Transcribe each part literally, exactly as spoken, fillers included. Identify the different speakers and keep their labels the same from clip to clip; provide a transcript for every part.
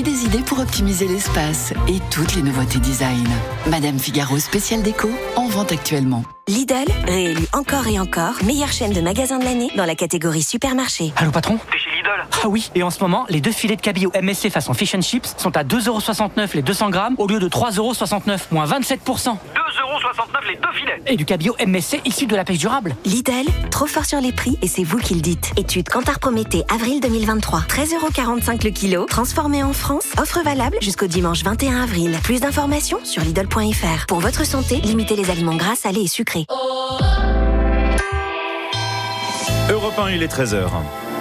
Speaker 1: aussi des idées pour optimiser l'espace et toutes les nouveautés design. Madame Figaro spécial déco, en vente actuellement.
Speaker 2: Lidl, réélu encore et encore, meilleure chaîne de magasins de l'année dans la catégorie supermarché.
Speaker 3: Allô patron ?
Speaker 4: T'es chez Lidl ?
Speaker 3: Ah oui, et en ce moment, les deux filets de cabillaud M S C façon fish and chips sont à deux euros soixante-neuf les deux cents grammes au lieu de trois euros soixante-neuf, moins vingt-sept pour cent.
Speaker 4: deux euros soixante-neuf les deux filets.
Speaker 3: Et du cabillaud M S C issu de la pêche durable.
Speaker 2: Lidl, trop fort sur les prix et c'est vous qui le dites. Étude Kantar Prométhée, avril deux mille vingt-trois. treize euros quarante-cinq le kilo, transformé en France. Offre valable jusqu'au dimanche vingt et un avril. Plus d'informations sur Lidl point F R. Pour votre santé, limitez les aliments gras, salés et sucrés.
Speaker 5: Europe un, il est treize heures.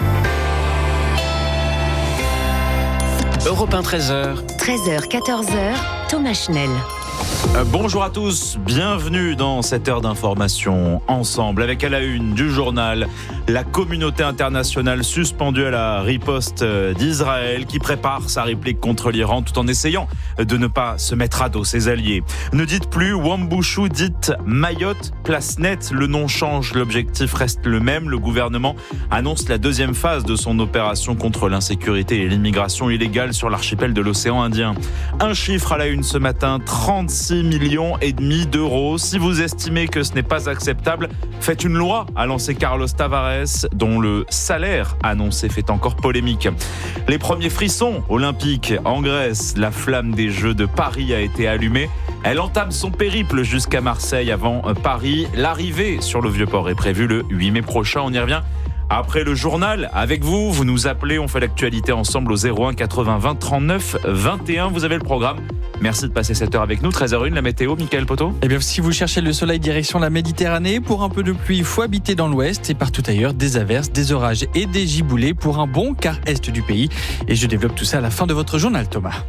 Speaker 5: Europe un, treize heures.
Speaker 2: treize heures, quatorze heures, Thomas Schnell.
Speaker 5: Euh, bonjour à tous, bienvenue dans cette heure d'information ensemble avec à la une du journal la communauté internationale suspendue à la riposte d'Israël qui prépare sa réplique contre l'Iran tout en essayant de ne pas se mettre à dos ses alliés. Ne dites plus Wambushu, dites Mayotte, place nette, le nom change, l'objectif reste le même. Le gouvernement annonce la deuxième phase de son opération contre l'insécurité et l'immigration illégale sur l'archipel de l'océan Indien. Un chiffre à la une ce matin, trente-six millions et demi d'euros. Si vous estimez que ce n'est pas acceptable, faites une loi, a lancé Carlos Tavares, dont le salaire annoncé fait encore polémique. Les premiers frissons olympiques en Grèce, la flamme des Jeux de Paris a été allumée. Elle entame son périple jusqu'à Marseille avant Paris. L'arrivée sur le Vieux-Port est prévue le huit mai prochain. On y revient après le journal. Avec vous, vous nous appelez, on fait l'actualité ensemble au zéro un quatre-vingts vingt trente-neuf vingt et un. Vous avez le programme. Merci de passer cette heure avec nous. treize heures une, la météo, Mickaël Poto.
Speaker 6: Eh bien, si vous cherchez le soleil direction la Méditerranée, pour un peu de pluie, il faut habiter dans l'ouest et partout ailleurs, des averses, des orages et des giboulées pour un bon quart est du pays. Et je développe tout ça à la fin de votre journal, Thomas.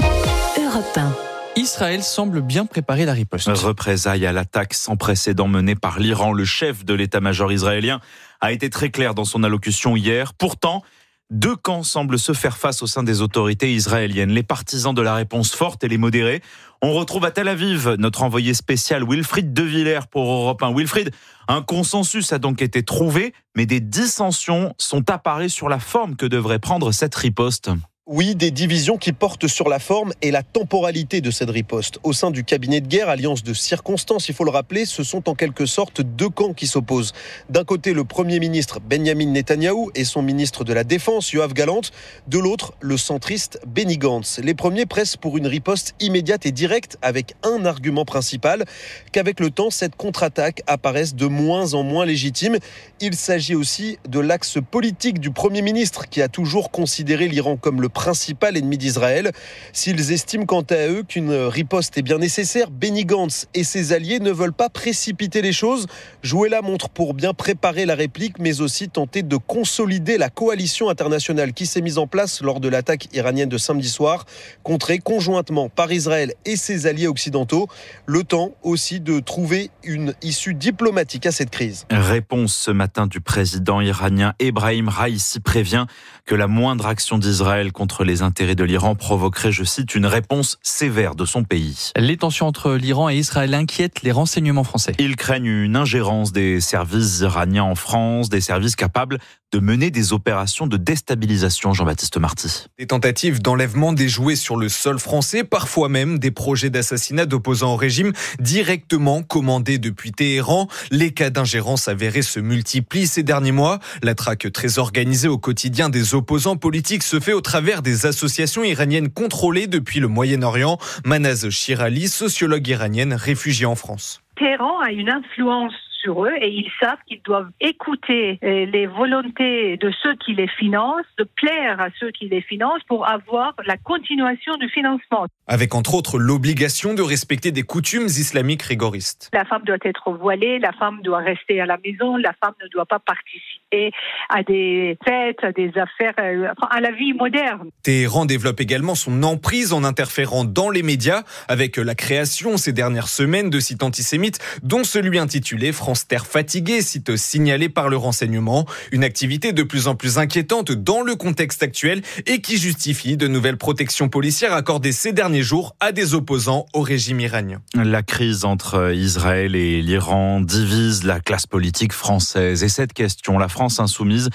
Speaker 2: Europe un.
Speaker 6: Israël semble bien préparer la riposte.
Speaker 5: Représailles à l'attaque sans précédent menée par l'Iran. Le chef de l'état-major israélien a été très clair dans son allocution hier. Pourtant, deux camps semblent se faire face au sein des autorités israéliennes. Les partisans de la réponse forte et les modérés. On retrouve à Tel Aviv notre envoyé spécial Wilfried De Villers pour Europe un. Wilfried, un consensus a donc été trouvé, mais des dissensions sont apparues sur la forme que devrait prendre cette riposte.
Speaker 7: Oui, des divisions qui portent sur la forme et la temporalité de cette riposte. Au sein du cabinet de guerre, alliance de circonstances, il faut le rappeler, ce sont en quelque sorte deux camps qui s'opposent. D'un côté, le Premier ministre Benjamin Netanyahou et son ministre de la Défense, Yoav Gallant. De l'autre, le centriste Benny Gantz. Les premiers pressent pour une riposte immédiate et directe avec un argument principal, qu'avec le temps, cette contre-attaque apparaisse de moins en moins légitime. Il s'agit aussi de l'axe politique du Premier ministre qui a toujours considéré l'Iran comme le principal ennemi d'Israël. S'ils estiment quant à eux qu'une riposte est bien nécessaire, Benny Gantz et ses alliés ne veulent pas précipiter les choses, jouer la montre pour bien préparer la réplique, mais aussi tenter de consolider la coalition internationale qui s'est mise en place lors de l'attaque iranienne de samedi soir, contrée conjointement par Israël et ses alliés occidentaux. Le temps aussi de trouver une issue diplomatique à cette crise.
Speaker 5: Réponse ce matin du président iranien Ebrahim Raïssi prévient que la moindre action d'Israël contre Contre les intérêts de l'Iran provoquerait, je cite, une réponse sévère de son pays.
Speaker 6: Les tensions entre l'Iran et Israël inquiètent les renseignements français.
Speaker 5: Ils craignent une ingérence des services iraniens en France, des services capables de mener des opérations de déstabilisation, Jean-Baptiste Marty.
Speaker 8: Des tentatives d'enlèvement déjouées sur le sol français, parfois même des projets d'assassinat d'opposants au régime directement commandés depuis Téhéran. Les cas d'ingérence avérés se multiplient ces derniers mois. La traque très organisée au quotidien des opposants politiques se fait au travers des associations iraniennes contrôlées depuis le Moyen-Orient. Manaz Shirali, sociologue iranienne réfugiée en France.
Speaker 9: Téhéran a une influence sur eux et ils savent qu'ils doivent écouter les volontés de ceux qui les financent, de plaire à ceux qui les financent pour avoir la continuation du financement.
Speaker 8: Avec entre autres l'obligation de respecter des coutumes islamiques rigoristes.
Speaker 9: La femme doit être voilée, la femme doit rester à la maison, la femme ne doit pas participer à des fêtes, à des affaires, à la vie moderne.
Speaker 8: Téhéran développe également son emprise en interférant dans les médias avec la création ces dernières semaines de sites antisémites, dont celui intitulé France Terre fatiguée, site signalé par le renseignement. Une activité de plus en plus inquiétante dans le contexte actuel et qui justifie de nouvelles protections policières accordées ces derniers jours à des opposants au régime iranien.
Speaker 5: La crise entre Israël et l'Iran divise la classe politique française. Et cette question, la France insoumise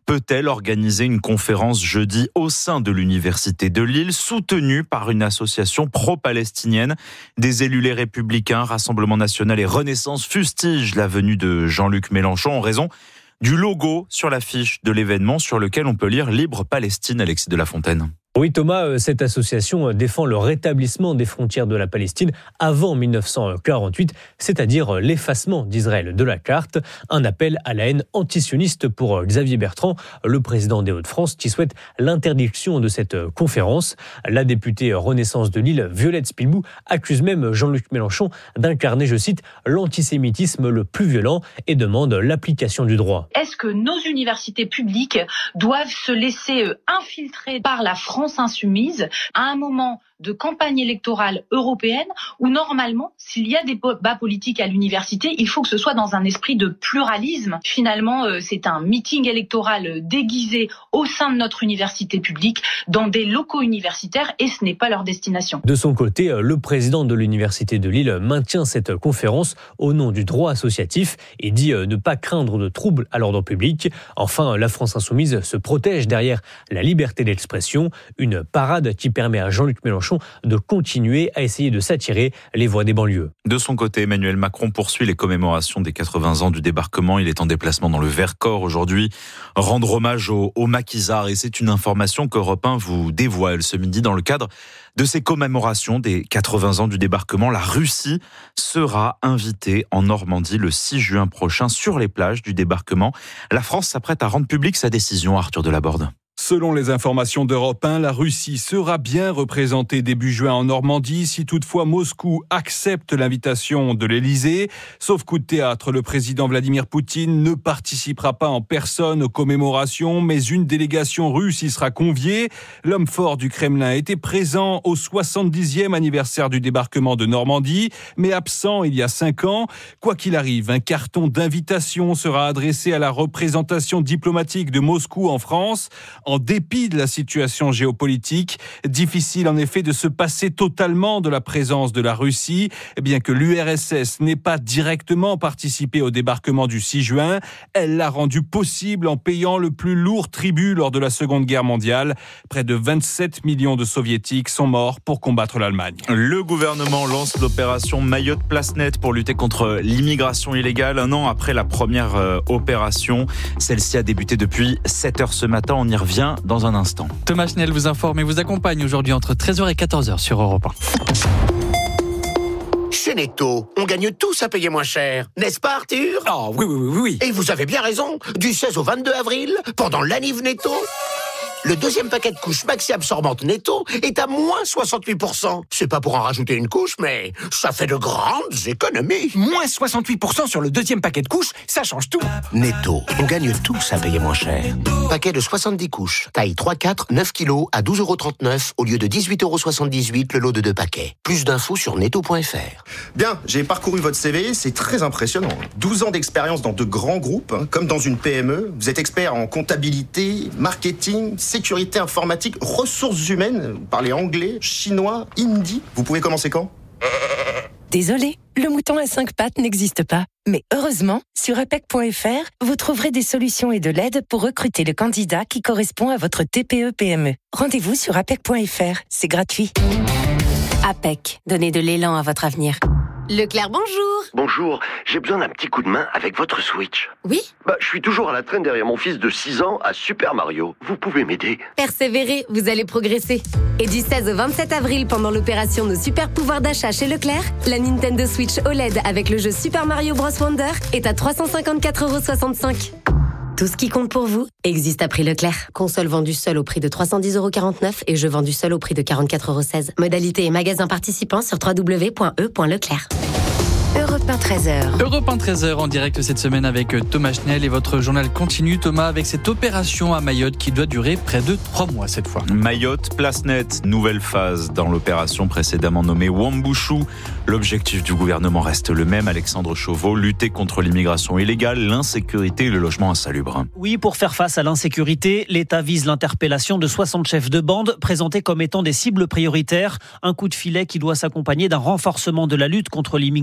Speaker 5: peut-elle organiser une conférence jeudi au sein de l'université de Lille, soutenue par une association pro-palestinienne? Des élus les Républicains, Rassemblement National et Renaissance fustigent la venue de Jean-Luc Mélenchon en raison du logo sur l'affiche de l'événement sur lequel on peut lire Libre Palestine. Alexis de la Fontaine.
Speaker 10: Oui Thomas, cette association défend le rétablissement des frontières de la Palestine avant mille neuf cent quarante-huit, c'est-à-dire l'effacement d'Israël de la carte. Un appel à la haine antisioniste pour Xavier Bertrand, le président des Hauts-de-France, qui souhaite l'interdiction de cette conférence. La députée Renaissance de Lille, Violette Spilbou, accuse même Jean-Luc Mélenchon d'incarner, je cite, l'antisémitisme le plus violent et demande l'application du droit.
Speaker 11: Est-ce que nos universités publiques doivent se laisser infiltrer par la France insoumise à un moment de campagne électorale européenne où normalement, s'il y a des débats politiques à l'université, il faut que ce soit dans un esprit de pluralisme. Finalement, c'est un meeting électoral déguisé au sein de notre université publique, dans des locaux universitaires, et ce n'est pas leur destination.
Speaker 10: De son côté, le président de l'université de Lille maintient cette conférence au nom du droit associatif et dit ne pas craindre de troubles à l'ordre public. Enfin, la France insoumise se protège derrière la liberté d'expression, une parade qui permet à Jean-Luc Mélenchon de continuer à essayer de s'attirer les voix des banlieues.
Speaker 5: De son côté, Emmanuel Macron poursuit les commémorations des quatre-vingts ans du débarquement. Il est en déplacement dans le Vercors aujourd'hui. Rendre hommage aux, aux maquisards. Et c'est une information qu'Europe un vous dévoile ce midi dans le cadre de ces commémorations des quatre-vingts ans du débarquement. La Russie sera invitée en Normandie le six juin prochain sur les plages du débarquement. La France s'apprête à rendre publique sa décision, Arthur Delaborde.
Speaker 12: Selon les informations d'Europe un, la Russie sera bien représentée début juin en Normandie si toutefois Moscou accepte l'invitation de l'Elysée. Sauf coup de théâtre, le président Vladimir Poutine ne participera pas en personne aux commémorations, mais une délégation russe y sera conviée. L'homme fort du Kremlin était présent au soixante-dixième anniversaire du débarquement de Normandie, mais absent il y a cinq ans. Quoi qu'il arrive, un carton d'invitation sera adressé à la représentation diplomatique de Moscou en France. En dépit de la situation géopolitique, difficile en effet de se passer totalement de la présence de la Russie, bien que l'U R S S n'ait pas directement participé au débarquement du six juin. Elle l'a rendu possible en payant le plus lourd tribut lors de la Seconde Guerre mondiale. Près de vingt-sept millions de Soviétiques sont morts pour combattre l'Allemagne.
Speaker 5: Le gouvernement lance l'opération Mayotte Place Nette pour lutter contre l'immigration illégale. Un an après la première euh, opération, celle-ci a débuté depuis sept heures ce matin. On y revient dans un instant.
Speaker 6: Thomas Schnell vous informe et vous accompagne aujourd'hui entre treize heures et quatorze heures sur Europe un.
Speaker 13: Chez Netto, on gagne tous à payer moins cher. N'est-ce pas, Arthur?
Speaker 14: Oh, oui, oui, oui, oui.
Speaker 13: Et vous avez bien raison. Du seize au vingt-deux avril, pendant l'anniv Netto, le deuxième paquet de couches maxi absorbantes Netto est à moins soixante-huit pour cent. C'est pas pour en rajouter une couche, mais ça fait de grandes économies.
Speaker 14: Moins soixante-huit pour cent sur le deuxième paquet de couches, ça change tout.
Speaker 13: Netto, on gagne tous à payer moins cher. Paquet de soixante-dix couches, taille trois quatre, neuf kilos à douze euros trente-neuf au lieu de dix-huit euros soixante-dix-huit le lot de deux paquets. Plus d'infos sur netto point f r.
Speaker 15: Bien, j'ai parcouru votre C V, c'est très impressionnant. douze ans d'expérience dans de grands groupes, hein, comme dans une P M E. Vous êtes expert en comptabilité, marketing, sécurité informatique, ressources humaines. Vous parlez anglais, chinois, hindi. Vous pouvez commencer quand?
Speaker 16: Désolé, le mouton à cinq pattes n'existe pas. Mais heureusement, sur apec point f r, vous trouverez des solutions et de l'aide pour recruter le candidat qui correspond à votre T P E P M E. Rendez-vous sur apec point f r, c'est gratuit. APEC, donnez de l'élan à votre avenir.
Speaker 17: Leclerc, bonjour.
Speaker 18: Bonjour, j'ai besoin d'un petit coup de main avec votre Switch.
Speaker 17: Oui?
Speaker 18: Bah, je suis toujours à la traîne derrière mon fils de six ans à Super Mario. Vous pouvez m'aider?
Speaker 17: Persévérez, vous allez progresser. Et du seize au vingt-sept avril, pendant l'opération Nos Super Pouvoirs d'achat chez Leclerc, la Nintendo Switch O L E D avec le jeu Super Mario Bros Wonder est à trois cent cinquante-quatre euros soixante-cinq. Tout ce qui compte pour vous existe à prix Leclerc. Console vendue seule au prix de trois cent dix euros quarante-neuf et jeu vendu seul au prix de quarante-quatre euros seize. Modalité et magasin participants sur w w w point e point leclerc.
Speaker 16: Europe un treize heures.
Speaker 6: Europe un treize heures en direct cette semaine avec Thomas Schnell et votre journal continue, Thomas, avec cette opération à Mayotte qui doit durer près de trois mois cette fois.
Speaker 5: Mayotte Place Nette, nouvelle phase dans l'opération précédemment nommée Wambouchou. L'objectif du gouvernement reste le même, Alexandre Chauveau, lutter contre l'immigration illégale, l'insécurité et le logement insalubre.
Speaker 3: Oui, pour faire face à l'insécurité, l'État vise l'interpellation de soixante chefs de bande présentés comme étant des cibles prioritaires. Un coup de filet qui doit s'accompagner d'un renforcement de la lutte contre l'immigration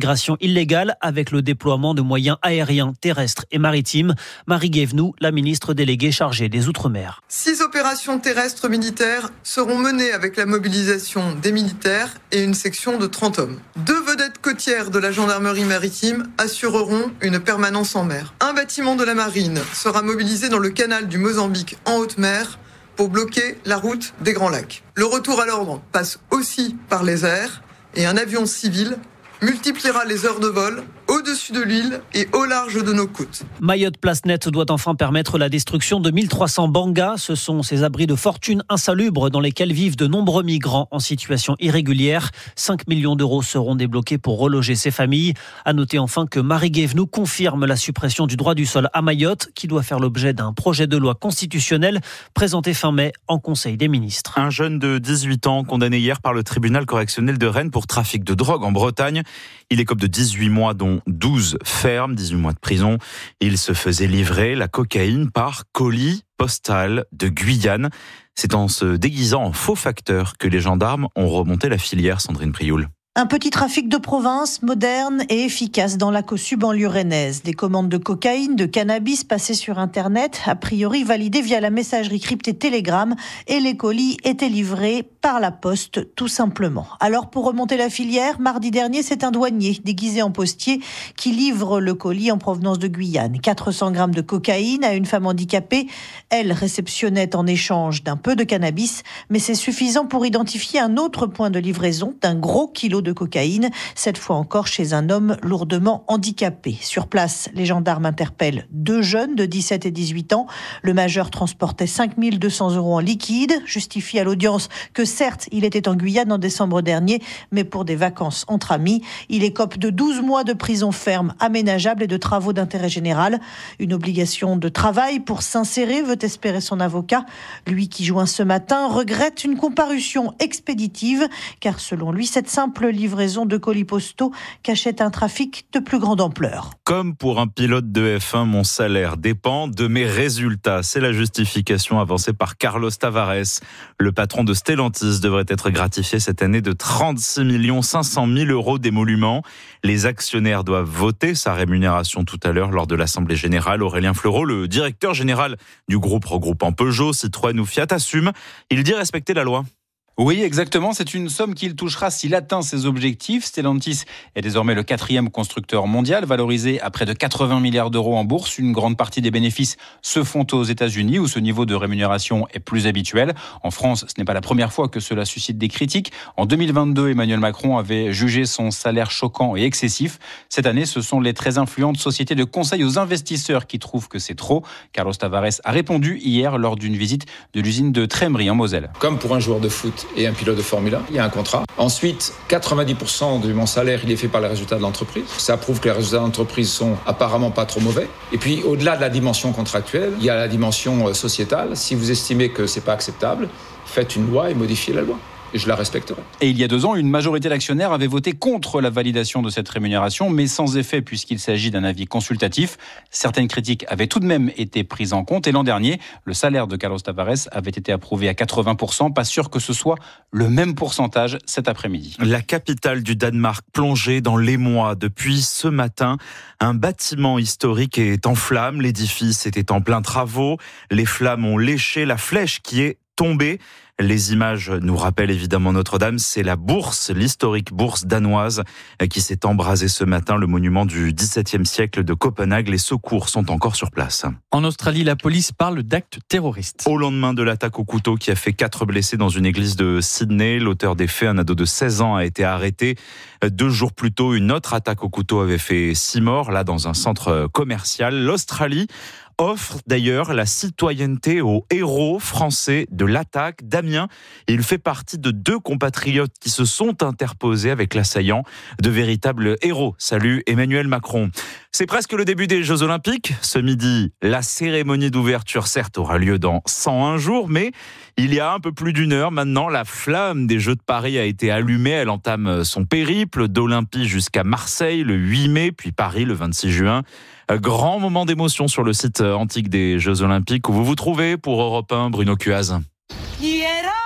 Speaker 19: illégale avec le déploiement de moyens aériens, terrestres et maritimes. Marie Guévenoux, la ministre déléguée chargée des Outre-mer.
Speaker 20: Six opérations terrestres militaires seront menées avec la mobilisation des militaires et une section de trente hommes. Deux vedettes côtières de la gendarmerie maritime assureront une permanence en mer. Un bâtiment de la marine sera mobilisé dans le canal du Mozambique en haute mer pour bloquer la route des Grands Lacs. Le retour à l'ordre passe aussi par les airs et un avion civil multipliera les heures de vol au-dessus de l'île et au large de nos côtes.
Speaker 19: Mayotte Place Nette doit enfin permettre la destruction de mille trois cents bangas. Ce sont ces abris de fortune insalubres dans lesquels vivent de nombreux migrants en situation irrégulière. cinq millions d'euros seront débloqués pour reloger ces familles. À noter enfin que Marie Guévenoux confirme la suppression du droit du sol à Mayotte, qui doit faire l'objet d'un projet de loi constitutionnel présenté fin mai en Conseil des ministres.
Speaker 5: Un jeune de dix-huit ans condamné hier par le tribunal correctionnel de Rennes pour trafic de drogue en Bretagne. Il écope de dix-huit mois, dont douze fermes, dix-huit mois de prison. Il se faisait livrer la cocaïne par colis postal de Guyane. C'est en se déguisant en faux facteur que les gendarmes ont remonté la filière, Sandrine Prioul.
Speaker 21: Un petit trafic de province, moderne et efficace dans la COSU banlieue rennaise. Des commandes de cocaïne, de cannabis passées sur Internet, a priori validées via la messagerie cryptée Telegram, et les colis étaient livrés par la poste, tout simplement. Alors, pour remonter la filière, mardi dernier, c'est un douanier déguisé en postier qui livre le colis en provenance de Guyane. quatre cents grammes de cocaïne à une femme handicapée. Elle réceptionnait en échange d'un peu de cannabis, mais c'est suffisant pour identifier un autre point de livraison d'un gros kilo de cocaïne, cette fois encore chez un homme lourdement handicapé. Sur place, les gendarmes interpellent deux jeunes de dix-sept et dix-huit ans. Le majeur transportait cinq mille deux cents euros en liquide, justifie à l'audience que certes, il était en Guyane en décembre dernier, mais pour des vacances entre amis. Il écope de douze mois de prison ferme aménageable et de travaux d'intérêt général. Une obligation de travail pour s'insérer, veut espérer son avocat. Lui qui joint ce matin regrette une comparution expéditive, car selon lui, cette simple livraison de colis postaux cachait un trafic de plus grande ampleur.
Speaker 5: Comme pour un pilote de F un, mon salaire dépend de mes résultats. C'est la justification avancée par Carlos Tavares. Le patron de Stellantis devrait être gratifié cette année de trente-six millions cinq cent mille euros d'émoluments. Les actionnaires doivent voter sa rémunération tout à l'heure lors de l'Assemblée générale. Aurélien Fleureau, le directeur général du groupe regroupant Peugeot, Citroën ou Fiat, assume. Il dit respecter la loi.
Speaker 22: Oui, exactement. C'est une somme qu'il touchera s'il atteint ses objectifs. Stellantis est désormais le quatrième constructeur mondial, valorisé à près de quatre-vingts milliards d'euros en bourse. Une grande partie des bénéfices se font aux États-Unis, où ce niveau de rémunération est plus habituel. En France, ce n'est pas la première fois que cela suscite des critiques. En deux mille vingt-deux, Emmanuel Macron avait jugé son salaire choquant et excessif. Cette année, ce sont les très influentes sociétés de conseil aux investisseurs qui trouvent que c'est trop. Carlos Tavares a répondu hier lors d'une visite de l'usine de Trémery en Moselle.
Speaker 23: Comme pour un joueur de foot et un pilote de Formule un, il y a un contrat. Ensuite, quatre-vingt-dix pour cent de mon salaire, il est fait par les résultats de l'entreprise. Ça prouve que les résultats de l'entreprise sont apparemment pas trop mauvais. Et puis, au-delà de la dimension contractuelle, il y a la dimension sociétale. Si vous estimez que c'est pas acceptable, faites une loi et modifiez la loi. Et je la respecterai.
Speaker 22: Et il y a deux ans, une majorité d'actionnaires avait voté contre la validation de cette rémunération, mais sans effet puisqu'il s'agit d'un avis consultatif. Certaines critiques avaient tout de même été prises en compte. Et l'an dernier, le salaire de Carlos Tavares avait été approuvé à quatre-vingts pour cent. Pas sûr que ce soit le même pourcentage cet après-midi.
Speaker 5: La capitale du Danemark plongée dans l'émoi depuis ce matin. Un bâtiment historique est en flammes. L'édifice était en plein travaux. Les flammes ont léché la flèche qui est tombée. Les images nous rappellent évidemment Notre-Dame. C'est la bourse, l'historique bourse danoise qui s'est embrasée ce matin, le monument du dix-septième siècle de Copenhague. Les secours sont encore sur place.
Speaker 6: En Australie, la police parle d'actes terroristes.
Speaker 5: Au lendemain de l'attaque au couteau qui a fait quatre blessés dans une église de Sydney, l'auteur des faits, un ado de seize ans, a été arrêté. Deux jours plus tôt, une autre attaque au couteau avait fait six morts, là dans un centre commercial. L'Australie offre d'ailleurs la citoyenneté aux héros français de l'attaque. Damien, il fait partie de deux compatriotes qui se sont interposés avec l'assaillant, de véritables héros. Salut Emmanuel Macron. C'est presque le début des Jeux Olympiques. Ce midi, la cérémonie d'ouverture, certes, aura lieu dans cent un jours, mais il y a un peu plus d'une heure maintenant, la flamme des Jeux de Paris a été allumée. Elle entame son périple d'Olympie jusqu'à Marseille le huit mai, puis Paris le vingt-six juin. Grand moment d'émotion sur le site antique des Jeux Olympiques où vous vous trouvez pour Europe un, Bruno Cuaz.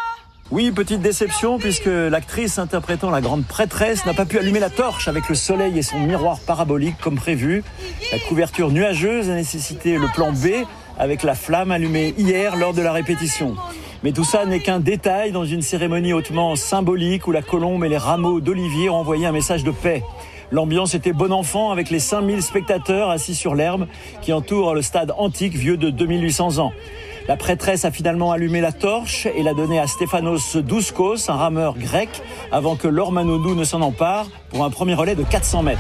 Speaker 1: Oui, petite déception puisque l'actrice interprétant la grande prêtresse n'a pas pu allumer la torche avec le soleil et son miroir parabolique comme prévu. La couverture nuageuse a nécessité le plan B avec la flamme allumée hier lors de la répétition. Mais tout ça n'est qu'un détail dans une cérémonie hautement symbolique où la colombe et les rameaux d'olivier ont envoyé un message de paix. L'ambiance était bon enfant avec les cinq mille spectateurs assis sur l'herbe qui entourent le stade antique vieux de deux mille huit cents ans. La prêtresse a finalement allumé la torche et l'a donnée à Stéphanos Douskos, un rameur grec, avant que Laure Manodou ne s'en empare pour un premier relais de quatre cents mètres.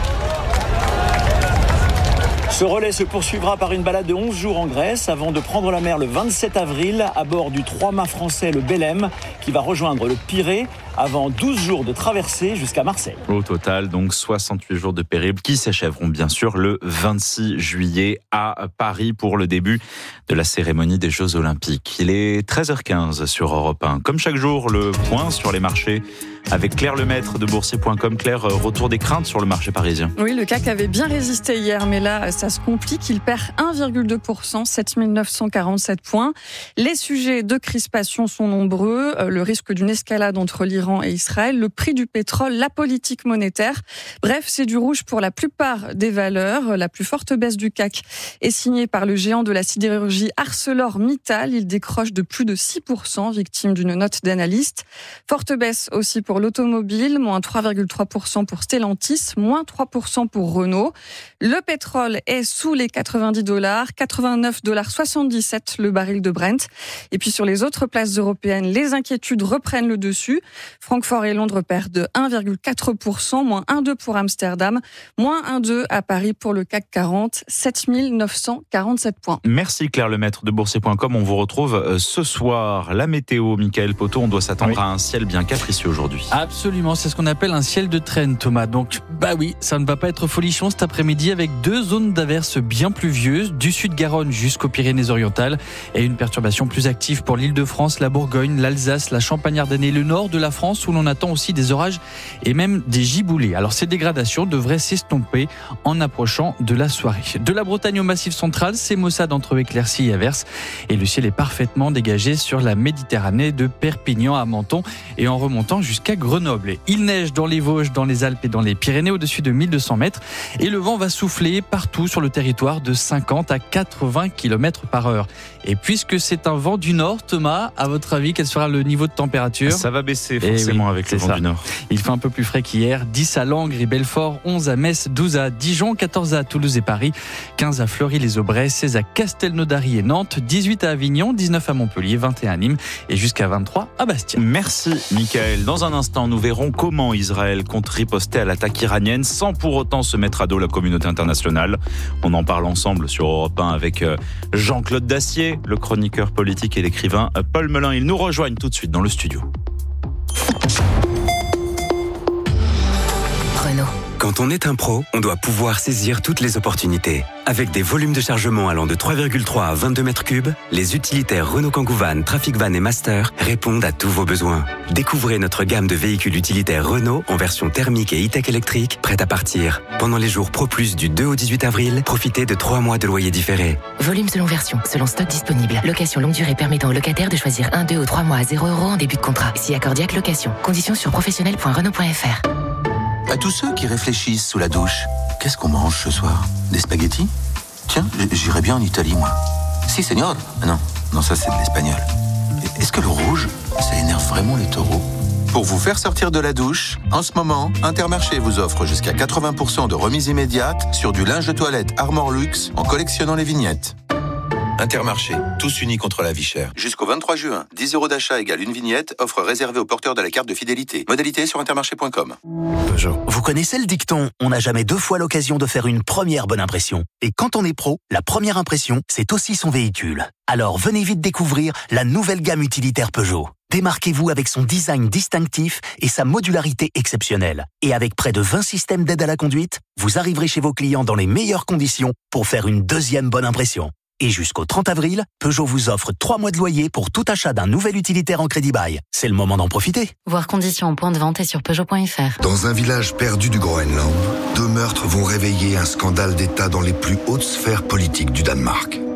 Speaker 1: Ce relais se poursuivra par une balade de onze jours en Grèce avant de prendre la mer le vingt-sept avril à bord du trois-mâts français le Belém qui va rejoindre le Pirée avant douze jours de traversée jusqu'à Marseille.
Speaker 5: Au total, donc soixante-huit jours de périple qui s'achèveront bien sûr le vingt-six juillet à Paris pour le début de la cérémonie des Jeux Olympiques. Il est treize heures quinze sur Europe un. Comme chaque jour, le point sur les marchés avec Claire Lemaître de boursier point com. Claire, retour des craintes sur le marché parisien.
Speaker 2: Oui, le C A C avait bien résisté hier, mais là, ça se complique. Il perd un virgule deux pour cent, sept mille neuf cent quarante-sept points. Les sujets de crispation sont nombreux. Le risque d'une escalade entre l'Iran et Israël, le prix du pétrole, la politique monétaire. Bref, c'est du rouge pour la plupart des valeurs. La plus forte baisse du C A C est signée par le géant de la sidérurgie ArcelorMittal. Il décroche de plus de six pour cent, victime d'une note d'analyste. Forte baisse aussi pour l'automobile, moins trois virgule trois pour cent pour Stellantis, moins trois pour cent pour Renault. Le pétrole est sous les quatre-vingt-dix dollars, quatre-vingt-neuf virgule soixante-dix-sept dollars le baril de Brent. Et puis sur les autres places européennes, les inquiétudes reprennent le dessus. Francfort et Londres perdent un virgule quatre pour cent, moins un virgule deux pour cent pour Amsterdam, moins un virgule deux pour cent à Paris pour le C A C quarante, sept mille neuf cent quarante-sept points.
Speaker 5: Merci Claire Lemaître de boursier point com. On vous retrouve ce soir. La météo, Mickaël Poteau, on doit s'attendre oui. à un ciel bien capricieux aujourd'hui.
Speaker 6: Absolument, c'est ce qu'on appelle un ciel de traîne, Thomas. Donc, bah oui, ça ne va pas être folichon cet après-midi avec deux zones d'averses bien pluvieuses, du sud-Garonne jusqu'aux Pyrénées-Orientales et une perturbation plus active pour l'Île-de-France, la Bourgogne, l'Alsace, la Champagne-Ardenne et le nord de la France où l'on attend aussi des orages et même des giboulées. Alors, ces dégradations devraient s'estomper en approchant de la soirée. De la Bretagne au Massif central, c'est maussade entre éclaircies et averses et le ciel est parfaitement dégagé sur la Méditerranée de Perpignan à Menton et en remontant jusqu'à Grenoble. Il neige dans les Vosges, dans les Alpes et dans les Pyrénées au-dessus de mille deux cents mètres et le vent va souffler partout sur le territoire de cinquante à quatre-vingts kilomètres par heure. Et puisque c'est un vent du nord, Thomas, à votre avis, quel sera le niveau de température ?
Speaker 5: Ça va baisser forcément oui, avec le vent ça. du nord.
Speaker 6: Il fait un peu plus frais qu'hier, dix à Langres et Belfort, onze à Metz, douze à Dijon, quatorze à Toulouse et Paris, quinze à Fleury-les-Aubrais, seize à Castelnaudary et Nantes, dix-huit à Avignon, dix-neuf à Montpellier, vingt et un à Nîmes et jusqu'à vingt-trois à Bastia.
Speaker 5: Merci Mickaël. Dans un instant, nous verrons comment Israël compte riposter à l'attaque iranienne sans pour autant se mettre à dos la communauté internationale. On en parle ensemble sur Europe un avec Jean-Claude Dacier, le chroniqueur politique et l'écrivain Paul Melun. Ils nous rejoignent tout de suite dans le studio.
Speaker 4: Renault. Quand on est un pro, on doit pouvoir saisir toutes les opportunités. Avec des volumes de chargement allant de trois virgule trois à vingt-deux mètres cubes, les utilitaires Renault Kangoo Van, Trafic Van et Master répondent à tous vos besoins. Découvrez notre gamme de véhicules utilitaires Renault en version thermique et e-tech électrique, prête à partir. Pendant les jours Pro Plus du deux au dix-huit avril, profitez de trois mois de loyer différé.
Speaker 24: Volume selon version, selon stock disponible. Location longue durée permettant aux locataires de choisir un, deux ou trois mois à zéro euros en début de contrat. Si accordiaque location. Conditions sur professionnel point renault point f r.
Speaker 25: À tous ceux qui réfléchissent sous la douche, qu'est-ce qu'on mange ce soir ? Des spaghettis ? Tiens, j'irais bien en Italie, moi. Si, señor. Non, non, ça c'est de l'espagnol. Est-ce que le rouge, ça énerve vraiment les taureaux ? Pour vous faire sortir de la douche, en ce moment, Intermarché vous offre jusqu'à quatre-vingts pour cent de remise immédiate sur du linge de toilette Armor Luxe en collectionnant les vignettes. Intermarché, tous unis contre la vie chère. Jusqu'au vingt-trois juin, dix euros d'achat égale une vignette, offre réservée aux porteurs de la carte de fidélité. Modalité sur intermarché point com.
Speaker 26: Peugeot. Vous connaissez le dicton « On n'a jamais deux fois l'occasion de faire une première bonne impression ». Et quand on est pro, la première impression, c'est aussi son véhicule. Alors venez vite découvrir la nouvelle gamme utilitaire Peugeot. Démarquez-vous avec son design distinctif et sa modularité exceptionnelle. Et avec près de vingt systèmes d'aide à la conduite, vous arriverez chez vos clients dans les meilleures conditions pour faire une deuxième bonne impression. Et jusqu'au trente avril, Peugeot vous offre trois mois de loyer pour tout achat d'un nouvel utilitaire en crédit bail. C'est le moment d'en profiter.
Speaker 24: Voir conditions en point de vente et sur Peugeot point f r.
Speaker 27: Dans un village perdu du Groenland, deux meurtres vont réveiller un scandale d'État dans les plus hautes sphères politiques du Danemark.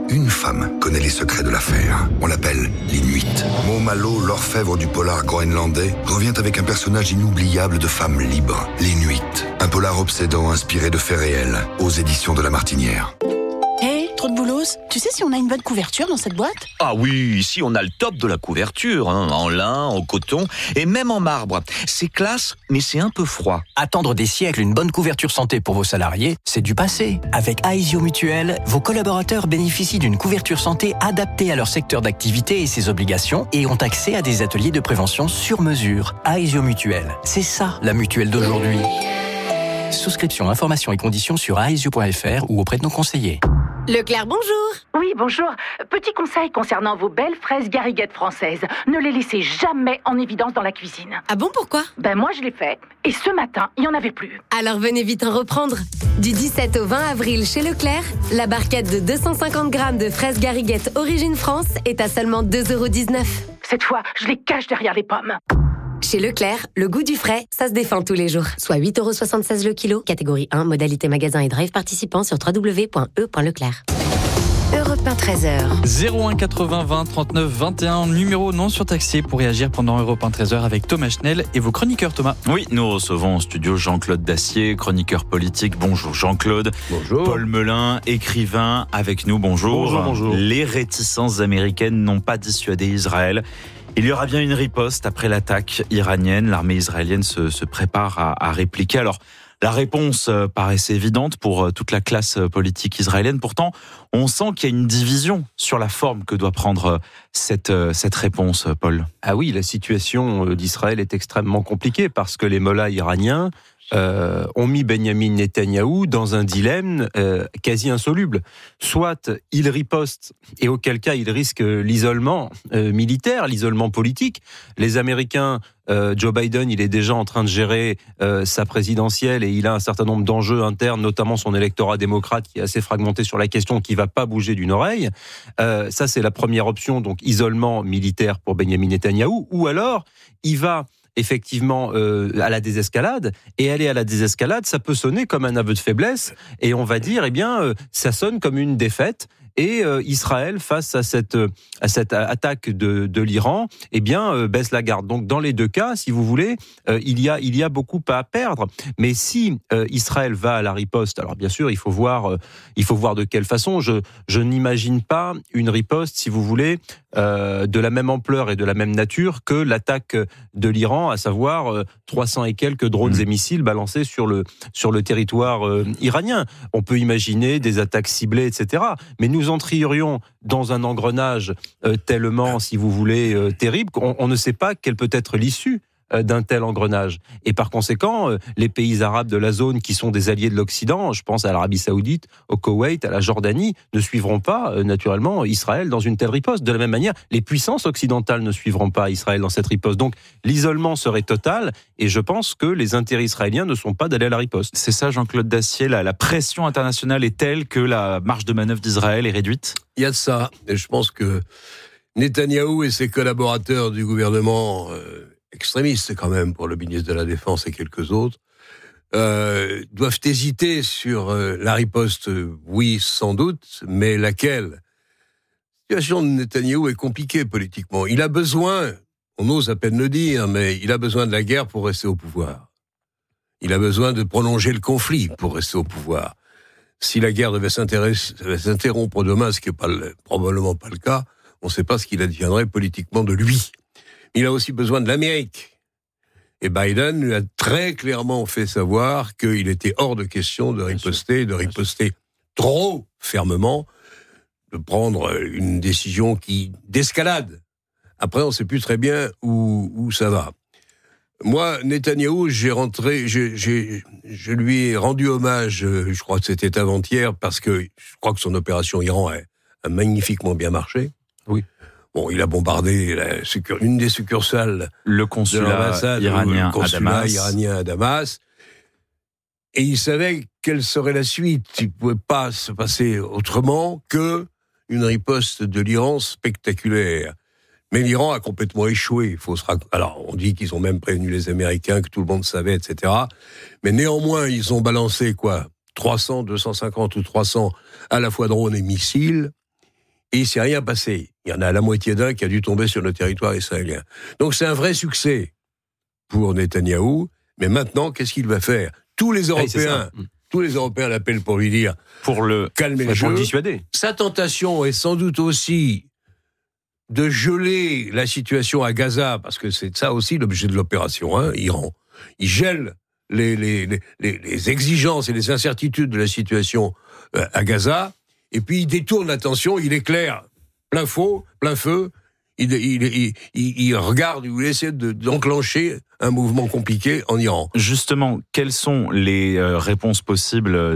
Speaker 7: Une femme connaît les secrets de l'affaire. On l'appelle l'Inuit. Maud Malo, l'orfèvre du polar groenlandais, revient avec un personnage inoubliable de femme libre, l'Inuit. Un polar obsédant inspiré de faits réels, aux éditions de La Martinière.
Speaker 8: Hé, hey, trop de boulos, tu sais si on a une bonne couverture dans cette boîte ?
Speaker 9: Ah oui, ici on a le top de la couverture, hein, en lin, en coton et même en marbre. C'est classe, mais c'est un peu froid.
Speaker 10: Attendre des siècles une bonne couverture santé pour vos salariés, c'est du passé. Avec Aesio Mutuel, vos collaborateurs bénéficient d'une couverture santé adaptée à leur secteur d'activité et ses obligations et ont accès à des ateliers de prévention sur mesure. Aesio Mutuel, c'est ça la mutuelle d'aujourd'hui. Souscription, informations et conditions sur aesio point f r ou auprès de nos conseillers.
Speaker 17: Leclerc, bonjour.
Speaker 11: Oui, bonjour. Petit conseil concernant vos belles fraises gariguettes françaises. Ne les laissez jamais en évidence dans la cuisine.
Speaker 17: Ah bon, pourquoi ?
Speaker 11: Ben moi, je l'ai fait. Et ce matin, il n'y en avait plus.
Speaker 17: Alors venez vite en reprendre. Du dix-sept au vingt avril chez Leclerc, la barquette de deux cent cinquante grammes de fraises gariguettes Origine France est à seulement deux euros dix-neuf.
Speaker 11: Cette fois, je les cache derrière les pommes.
Speaker 17: Chez Leclerc, le goût du frais, ça se défend tous les jours. Soit huit euros soixante-seize le kilo, catégorie un, modalité magasin et drive participant sur w w w point e point leclerc.
Speaker 24: Europe un, treize heures.
Speaker 6: zéro un quatre-vingts vingt trente-neuf vingt et un, numéro non surtaxé pour réagir pendant Europe un treize heures avec Thomas Schnell et vos chroniqueurs, Thomas.
Speaker 5: Oui, nous recevons en studio Jean-Claude Dacier, chroniqueur politique. Bonjour Jean-Claude.
Speaker 12: Bonjour.
Speaker 5: Paul Melun, écrivain avec nous. Bonjour.
Speaker 12: Bonjour, bonjour.
Speaker 5: Les réticences américaines n'ont pas dissuadé Israël. Il y aura bien une riposte après l'attaque iranienne. L'armée israélienne se, se prépare à, à répliquer. Alors, la réponse paraissait évidente pour toute la classe politique israélienne. Pourtant, on sent qu'il y a une division sur la forme que doit prendre cette, cette réponse, Paul.
Speaker 12: Ah oui, la situation d'Israël est extrêmement compliquée parce que les mollahs iraniens Euh, ont mis Benyamin Netanyahou dans un dilemme euh, quasi insoluble. Soit il riposte, et auquel cas il risque l'isolement euh, militaire, l'isolement politique. Les Américains, euh, Joe Biden, il est déjà en train de gérer euh, sa présidentielle et il a un certain nombre d'enjeux internes, notamment son électorat démocrate qui est assez fragmenté sur la question, qui ne va pas bouger d'une oreille. Euh, ça, c'est la première option, donc isolement militaire pour Benyamin Netanyahou. Ou alors, il va effectivement euh, à la désescalade, et aller à la désescalade, ça peut sonner comme un aveu de faiblesse, et on va dire, eh bien, euh, ça sonne comme une défaite, et euh, Israël, face à cette, à cette attaque de, de l'Iran, eh bien, euh, baisse la garde. Donc, dans les deux cas, si vous voulez, euh, il y a, il y a beaucoup à perdre. Mais si euh, Israël va à la riposte, alors bien sûr, il faut voir, euh, il faut voir de quelle façon. Je, je n'imagine pas une riposte, si vous voulez, euh, de la même ampleur et de la même nature que l'attaque de l'Iran, à savoir euh, trois cents et quelques drones mmh. et missiles balancés sur le, sur le territoire euh, iranien. On peut imaginer des attaques ciblées, et cetera. Mais nous entrierions dans un engrenage euh, tellement, si vous voulez, euh, terrible, qu'on on ne sait pas quelle peut être l'issue euh, d'un tel engrenage. Et par conséquent, euh, les pays arabes de la zone qui sont des alliés de l'Occident, je pense à l'Arabie Saoudite, au Koweït, à la Jordanie, ne suivront pas, euh, naturellement, Israël dans une telle riposte. De la même manière, les puissances occidentales ne suivront pas Israël dans cette riposte. Donc, l'isolement serait total, et je pense que les intérêts israéliens ne sont pas d'aller à la riposte.
Speaker 5: C'est ça, Jean-Claude Dacier, la, la pression internationale est telle que la marge de manœuvre d'Israël est réduite ?
Speaker 12: Il y a de ça, et je pense que Netanyahou et ses collaborateurs du gouvernement, euh, extrémistes quand même pour le ministre de la Défense et quelques autres, euh, doivent hésiter sur euh, la riposte, euh, oui, sans doute, mais laquelle ? La situation de Netanyahou est compliquée politiquement. Il a besoin, on ose à peine le dire, mais il a besoin de la guerre pour rester au pouvoir. Il a besoin de prolonger le conflit pour rester au pouvoir. Si la guerre devait s'interrompre demain, ce qui n'est pas le, probablement pas le cas, on ne sait pas ce qu'il adviendrait politiquement de lui. Il a aussi besoin de l'Amérique. Et Biden lui a très clairement fait savoir qu'il était hors de question de riposter, de riposter trop fermement, de prendre une décision qui d'escalade. Après, on ne sait plus très bien où, où ça va. Moi, Netanyahou, j'ai rentré, j'ai, j'ai, je lui ai rendu hommage, je crois que c'était avant-hier, parce que je crois que son opération Iran a, a magnifiquement bien marché.
Speaker 5: Oui.
Speaker 12: Bon, il a bombardé la, une des succursales
Speaker 5: le consulat
Speaker 12: de
Speaker 5: iranien,
Speaker 12: le consulat
Speaker 5: à Damas.
Speaker 12: iranien à Damas. Et il savait quelle serait la suite. Il ne pouvait pas se passer autrement que une riposte de l'Iran spectaculaire. Mais l'Iran a complètement échoué. Il faut se rac... Alors, on dit qu'ils ont même prévenu les Américains, que tout le monde savait, et cetera. Mais néanmoins, ils ont balancé, quoi, trois cents, deux cent cinquante ou trois cents, à la fois drones et missiles.
Speaker 3: et il ne s'est rien passé. Il y en a la moitié d'un qui a dû tomber sur le territoire israélien. Donc c'est un vrai succès pour Netanyahou, mais maintenant, qu'est-ce qu'il va faire ? Tous les Européens, oui, tous les Européens l'appellent pour lui dire,
Speaker 5: pour le
Speaker 3: calmer les
Speaker 12: pour
Speaker 3: jeux.
Speaker 12: le dissuader.
Speaker 3: Sa tentation est sans doute aussi de geler la situation à Gaza, parce que c'est ça aussi l'objet de l'opération, hein, Iran. Il gèle les, les, les, les exigences et les incertitudes de la situation euh, à Gaza, et puis il détourne l'attention, il éclaire plein faux, plein feu, il, il, il, il, il regarde, il essaie de, d'enclencher un mouvement compliqué en Iran.
Speaker 5: Justement, quelles sont les euh, réponses possibles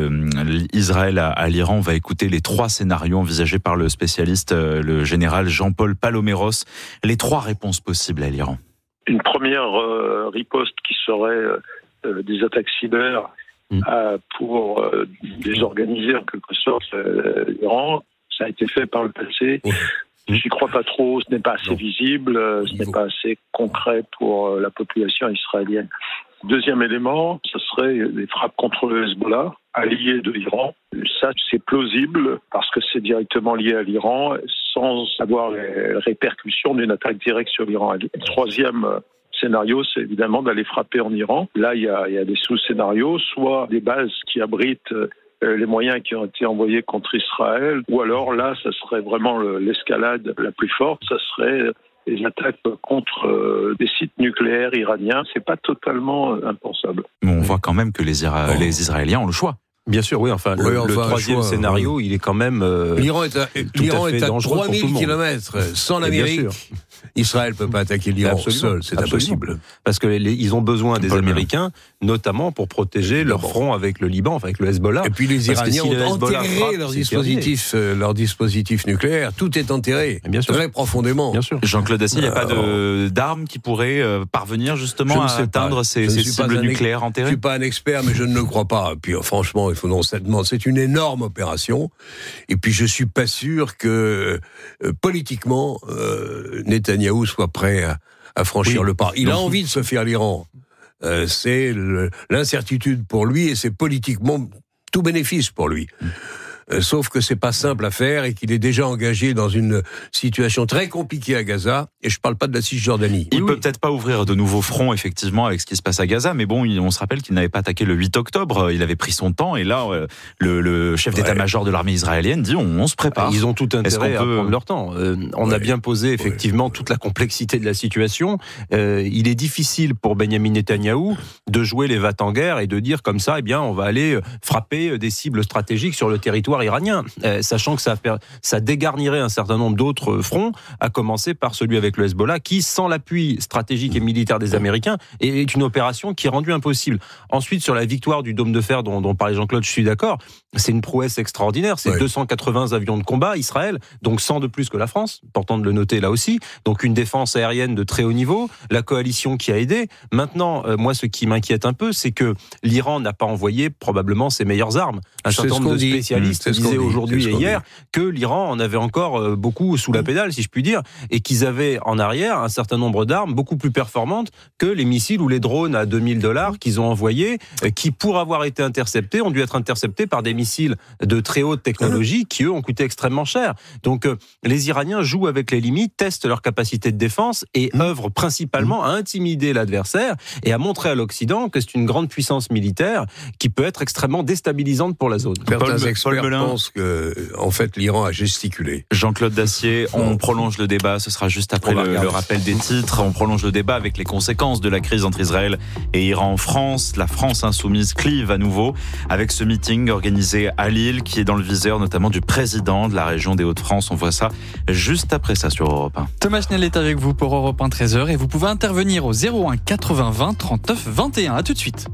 Speaker 5: d'Israël à, à l'Iran ? On va écouter les trois scénarios envisagés par le spécialiste, euh, le général Jean-Paul Paloméros. Les trois réponses possibles à l'Iran.
Speaker 13: Une première euh, riposte qui serait euh, des attaques cyber mmh. euh, pour euh, désorganiser en quelque sorte euh, l'Iran. Ça a été fait par le passé. Mmh. Je n'y crois pas trop, ce n'est pas assez non. visible, ce n'est pas assez concret pour la population israélienne. Deuxième élément, ce serait des frappes contre le Hezbollah, allié de l'Iran. Ça, c'est plausible parce que c'est directement lié à l'Iran sans avoir les répercussions d'une attaque directe sur l'Iran. Le troisième scénario, c'est évidemment d'aller frapper en Iran. Là, il y a, il y a des sous-scénarios, soit des bases qui abritent les moyens qui ont été envoyés contre Israël, ou alors là, ça serait vraiment l'escalade la plus forte, ça serait les attaques contre euh, des sites nucléaires iraniens. C'est pas totalement euh, impensable.
Speaker 5: Mais on voit quand même que les, Ira- oh. les Israéliens ont le choix.
Speaker 12: Bien sûr, oui. Enfin, oui, le, enfin, le troisième choix, scénario, oui. il est quand même. Euh,
Speaker 3: L'Iran est à, l'Iran est à trois mille kilomètres sans l'Amérique. Israël peut pas attaquer l'Iran seul, c'est Absolument. impossible.
Speaker 12: Parce que les, ils ont besoin des Américains, notamment pour protéger leur front avec le Liban, enfin avec le Hezbollah.
Speaker 3: Et puis les Iraniens si ont enterré frappe, leur dispositif, euh, leur dispositif nucléaire. Tout est enterré, bien sûr. Très profondément.
Speaker 12: Bien sûr.
Speaker 5: Jean-Claude Dacier, il n'y a pas de, d'armes qui pourraient euh, parvenir justement à atteindre pas. ces, ces cibles nucléaires enterrées.
Speaker 3: Je ne suis pas un expert, mais je ne le crois pas. Puis euh, franchement, il faut non seulement, c'est une énorme opération. Et puis je suis pas sûr que euh, politiquement euh, Netanyahou soit prêt à, à franchir oui. le pas. Il a envie de se faire l'Iran. Euh, c'est le, l'incertitude pour lui et c'est politiquement tout bénéfice pour lui. Euh, sauf que c'est pas simple à faire et qu'il est déjà engagé dans une situation très compliquée à Gaza. Et je parle pas de la Cisjordanie.
Speaker 5: Il
Speaker 3: oui,
Speaker 5: peut
Speaker 3: oui.
Speaker 5: peut-être pas ouvrir de nouveaux fronts, effectivement, avec ce qui se passe à Gaza. Mais bon, on se rappelle qu'il n'avait pas attaqué le huit octobre. Il avait pris son temps. Et là, le, le chef d'état-major de l'armée israélienne dit on, on se prépare.
Speaker 12: Ils ont tout intérêt à peut... prendre leur temps. Euh, on ouais. a bien posé, effectivement, ouais. toute la complexité de la situation. Euh, il est difficile pour Benyamin Netanyahou de jouer les va-t-en-guerre et de dire comme ça, eh bien, on va aller frapper des cibles stratégiques sur le territoire iranien. Euh, sachant que ça, ça dégarnirait un certain nombre d'autres fronts, à commencer par celui avec le Hezbollah, qui, sans l'appui stratégique et militaire des Américains, est une opération qui est rendue impossible. Ensuite, sur la victoire du Dôme de Fer dont, dont parlait Jean-Claude, je suis d'accord, c'est une prouesse extraordinaire. C'est ouais. deux cent quatre-vingts avions de combat, Israël, donc cent de plus que la France, important de le noter là aussi. Donc une défense aérienne de très haut niveau, la coalition qui a aidé. Maintenant, euh, moi, ce qui m'inquiète un peu, c'est que l'Iran n'a pas envoyé probablement ses meilleures armes. Un
Speaker 3: c'est
Speaker 12: certain nombre de spécialistes
Speaker 3: mmh,
Speaker 12: disaient aujourd'hui et hier que l'Iran en avait encore beaucoup sous la pédale, si je puis dire, et qu'ils avaient en arrière un certain nombre d'armes beaucoup plus performantes que les missiles ou les drones à deux mille dollars qu'ils ont envoyés, qui, pour avoir été interceptés, ont dû être interceptés par des missiles de très haute technologie qui, eux, ont coûté extrêmement cher. Donc, euh, les Iraniens jouent avec les limites, testent leur capacité de défense et mmh. œuvrent principalement à intimider l'adversaire et à montrer à l'Occident que c'est une grande puissance militaire qui peut être extrêmement déstabilisante pour la zone.
Speaker 3: Certains experts pensent que, en fait, l'Iran a gesticulé.
Speaker 5: Jean-Claude Dacier, on prolonge le débat, ce sera juste après le, le rappel des titres. On prolonge le débat avec les conséquences de la crise entre Israël et Iran en France. La France insoumise clive à nouveau avec ce meeting organisé à Lille qui est dans le viseur notamment du président de la région des Hauts-de-France. On voit ça juste après ça sur Europe un.
Speaker 6: Thomas Schnell est avec vous pour Europe un treize heures et vous pouvez intervenir au zéro un quatre-vingts vingt trente-neuf vingt et un. À tout de suite.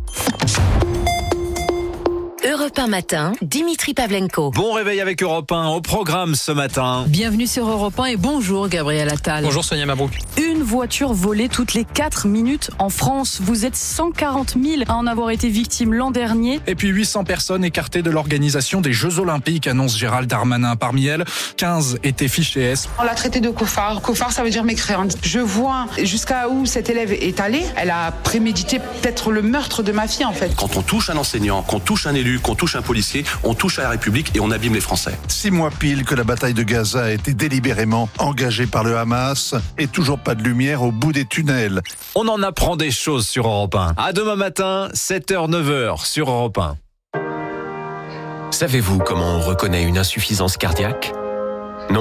Speaker 24: Europe un matin, Dimitri Pavlenko.
Speaker 9: Bon réveil avec Europe un au programme ce matin.
Speaker 14: Bienvenue sur Europe un et bonjour Gabriel Attal.
Speaker 15: Bonjour Sonia Mabrouk.
Speaker 14: Une voiture volée toutes les quatre minutes en France. Vous êtes cent quarante mille à en avoir été victime l'an dernier.
Speaker 15: Et puis huit cents personnes écartées de l'organisation des Jeux Olympiques, annonce Gérald Darmanin. Parmi elles, quinze étaient fichées S.
Speaker 16: On l'a traité de cofard. Cofard, ça veut dire mécréante. Je vois jusqu'à où cette élève est allée. Elle a prémédité peut-être le meurtre de ma fille en fait.
Speaker 18: Quand on touche un enseignant, qu'on touche un élu, qu'on touche un policier, on touche à la République et on abîme les Français.
Speaker 19: Six mois pile que la bataille de Gaza a été délibérément engagée par le Hamas et toujours pas de lumière au bout des tunnels.
Speaker 20: On en apprend des choses sur Europe un. À demain matin, sept heures neuf heures sur Europe un.
Speaker 21: Savez-vous comment on reconnaît une insuffisance cardiaque ? Non ?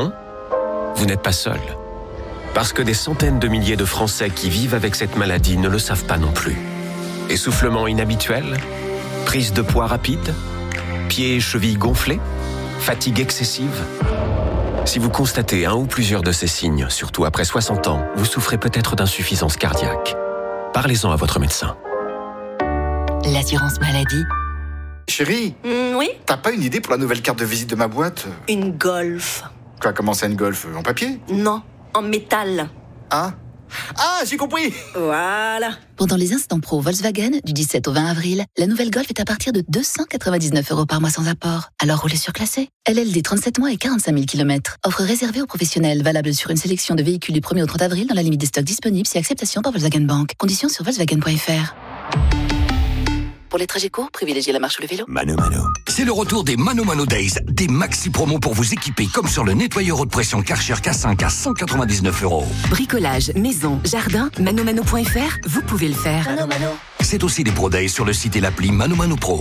Speaker 21: Vous n'êtes pas seul. Parce que des centaines de milliers de Français qui vivent avec cette maladie ne le savent pas non plus. Essoufflement inhabituel ? Prise de poids rapide ? Pieds et chevilles gonflés ? Fatigue excessive ? Si vous constatez un ou plusieurs de ces signes, surtout après soixante ans, vous souffrez peut-être d'insuffisance cardiaque. Parlez-en à votre médecin.
Speaker 22: L'assurance maladie.
Speaker 23: Chérie,
Speaker 22: mmh, oui.
Speaker 23: T'as pas une idée pour la nouvelle carte de visite de ma boîte ?
Speaker 22: Une Golf.
Speaker 23: Quoi, comment ça, une Golf ? En papier ?
Speaker 22: Non, en métal.
Speaker 23: Ah Ah, j'ai compris.
Speaker 22: Voilà.
Speaker 27: Pendant les instants pro Volkswagen, du dix-sept au vingt avril, la nouvelle Golf est à partir de deux cent quatre-vingt-dix-neuf euros par mois sans apport. Alors roulez surclassé. L L D trente-sept mois et quarante-cinq mille kilomètres. Offre réservée aux professionnels, valable sur une sélection de véhicules du premier au trente avril dans la limite des stocks disponibles si acceptation par Volkswagen Bank. Conditions sur Volkswagen point F R. Pour les trajets courts, privilégiez la marche ou le vélo.
Speaker 28: Mano Mano. C'est le retour des Mano Mano Days. Des maxi promos pour vous équiper, comme sur le nettoyeur haute pression Karcher K cinq à cent quatre-vingt-dix-neuf euros.
Speaker 24: Bricolage, maison, jardin, mano mano point F R, vous pouvez le faire.
Speaker 27: Mano Mano.
Speaker 28: C'est aussi des Pro Days sur le site et l'appli Mano Mano Pro.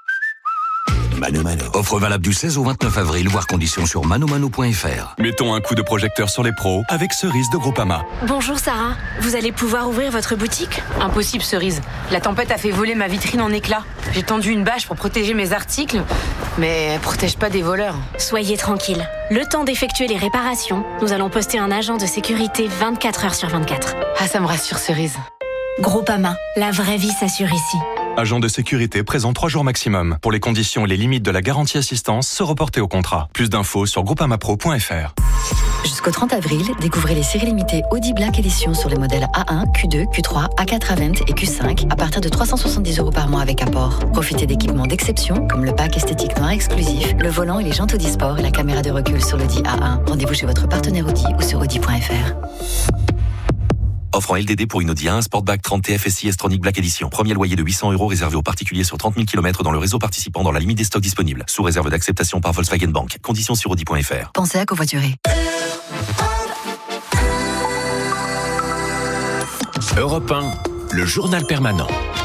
Speaker 28: Mano Mano. Offre valable du seize au vingt-neuf avril, voire conditions sur mano mano point F R.
Speaker 29: Mettons un coup de projecteur sur les pros avec Cerise de Groupama.
Speaker 30: Bonjour Sarah, vous allez pouvoir ouvrir votre boutique ? Impossible Cerise, la tempête a fait voler ma vitrine en éclats. J'ai tendu une bâche pour protéger mes articles, mais elle protège pas des voleurs.
Speaker 31: Soyez tranquille, le temps d'effectuer les réparations, nous allons poster un agent de sécurité vingt-quatre heures sur vingt-quatre.
Speaker 30: Ah, ça me rassure Cerise.
Speaker 31: Groupama, la vraie vie s'assure ici.
Speaker 29: Agent de sécurité présent trois jours maximum. Pour les conditions et les limites de la garantie assistance, se reporter au contrat. Plus d'infos sur groupamapro point F R.
Speaker 27: Jusqu'au trente avril, découvrez les séries limitées Audi Black Edition sur les modèles A un, Q deux, Q trois, A quatre Avant et Q cinq à partir de trois cent soixante-dix euros par mois avec apport. Profitez d'équipements d'exception comme le pack esthétique noir exclusif, le volant et les jantes Audi Sport et la caméra de recul sur l'Audi A un. Rendez-vous chez votre partenaire Audi ou sur audi point F R.
Speaker 32: Offre en L D D pour une Audi A un Sportback trente T F S I S-Tronic Black Edition. Premier loyer de huit cents euros réservé aux particuliers sur trente mille kilomètres dans le réseau participant dans la limite des stocks disponibles. Sous réserve d'acceptation par Volkswagen Bank. Conditions sur audi point F R.
Speaker 27: Pensez à covoiturer.
Speaker 21: Europe un, le journal permanent.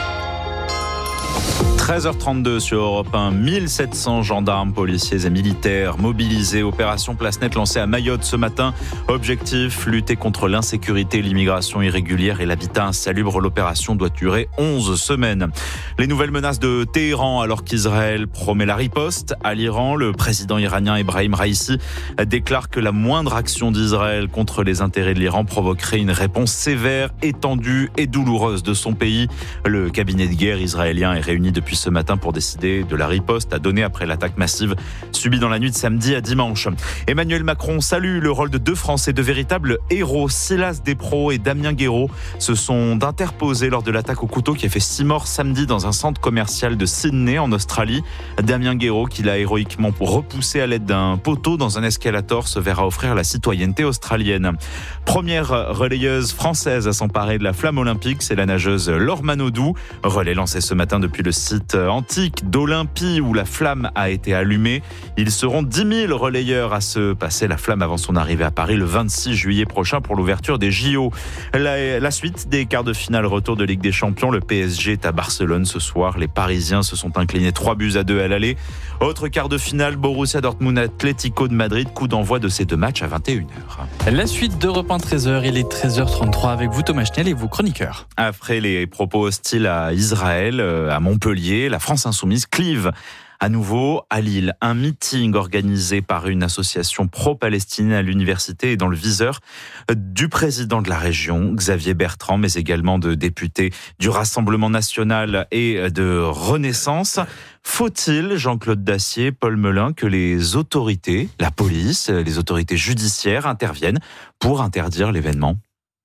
Speaker 5: treize heures trente-deux sur Europe un, mille sept cents gendarmes, policiers et militaires mobilisés. Opération Place Nette lancée à Mayotte ce matin. Objectif, lutter contre l'insécurité, l'immigration irrégulière et l'habitat insalubre. L'opération doit durer onze semaines. Les nouvelles menaces de Téhéran alors qu'Israël promet la riposte à l'Iran. Le président iranien Ebrahim Raïssi déclare que la moindre action d'Israël contre les intérêts de l'Iran provoquerait une réponse sévère, étendue et douloureuse de son pays. Le cabinet de guerre israélien est réuni depuis ce matin pour décider de la riposte à donner après l'attaque massive subie dans la nuit de samedi à dimanche. Emmanuel Macron salue le rôle de deux Français, de véritables héros. Silas Despros et Damien Guéraud se sont interposés lors de l'attaque au couteau qui a fait six morts samedi dans un centre commercial de Sydney en Australie. Damien Guéraud, qui l'a héroïquement repoussé à l'aide d'un poteau dans un escalator, se verra offrir la citoyenneté australienne. Première relayeuse française à s'emparer de la flamme olympique, c'est la nageuse Laure Manodou. Relais lancé ce matin depuis le site antique d'Olympie où la flamme a été allumée. Ils seront dix mille relayeurs à se passer la flamme avant son arrivée à Paris le vingt-six juillet prochain pour l'ouverture des J O. La, la suite des quarts de finale retour de Ligue des Champions. Le P S G est à Barcelone ce soir. Les Parisiens se sont inclinés trois buts à deux à l'aller. Autre quart de finale, Borussia Dortmund Atlético de Madrid. Coup d'envoi de ces deux matchs à vingt et une heures.
Speaker 6: La suite d'Europe un treize heures, il est treize heures trente-trois avec vous Thomas Schnell et vos chroniqueurs.
Speaker 5: Après les propos hostiles à Israël, à Montpellier, la France insoumise clive à nouveau à Lille. Un meeting organisé par une association pro-palestinienne à l'université et dans le viseur du président de la région, Xavier Bertrand, mais également de députés du Rassemblement national et de Renaissance. Faut-il, Jean-Claude Dacier, Paul Melun, que les autorités, la police, les autorités judiciaires interviennent pour interdire l'événement ?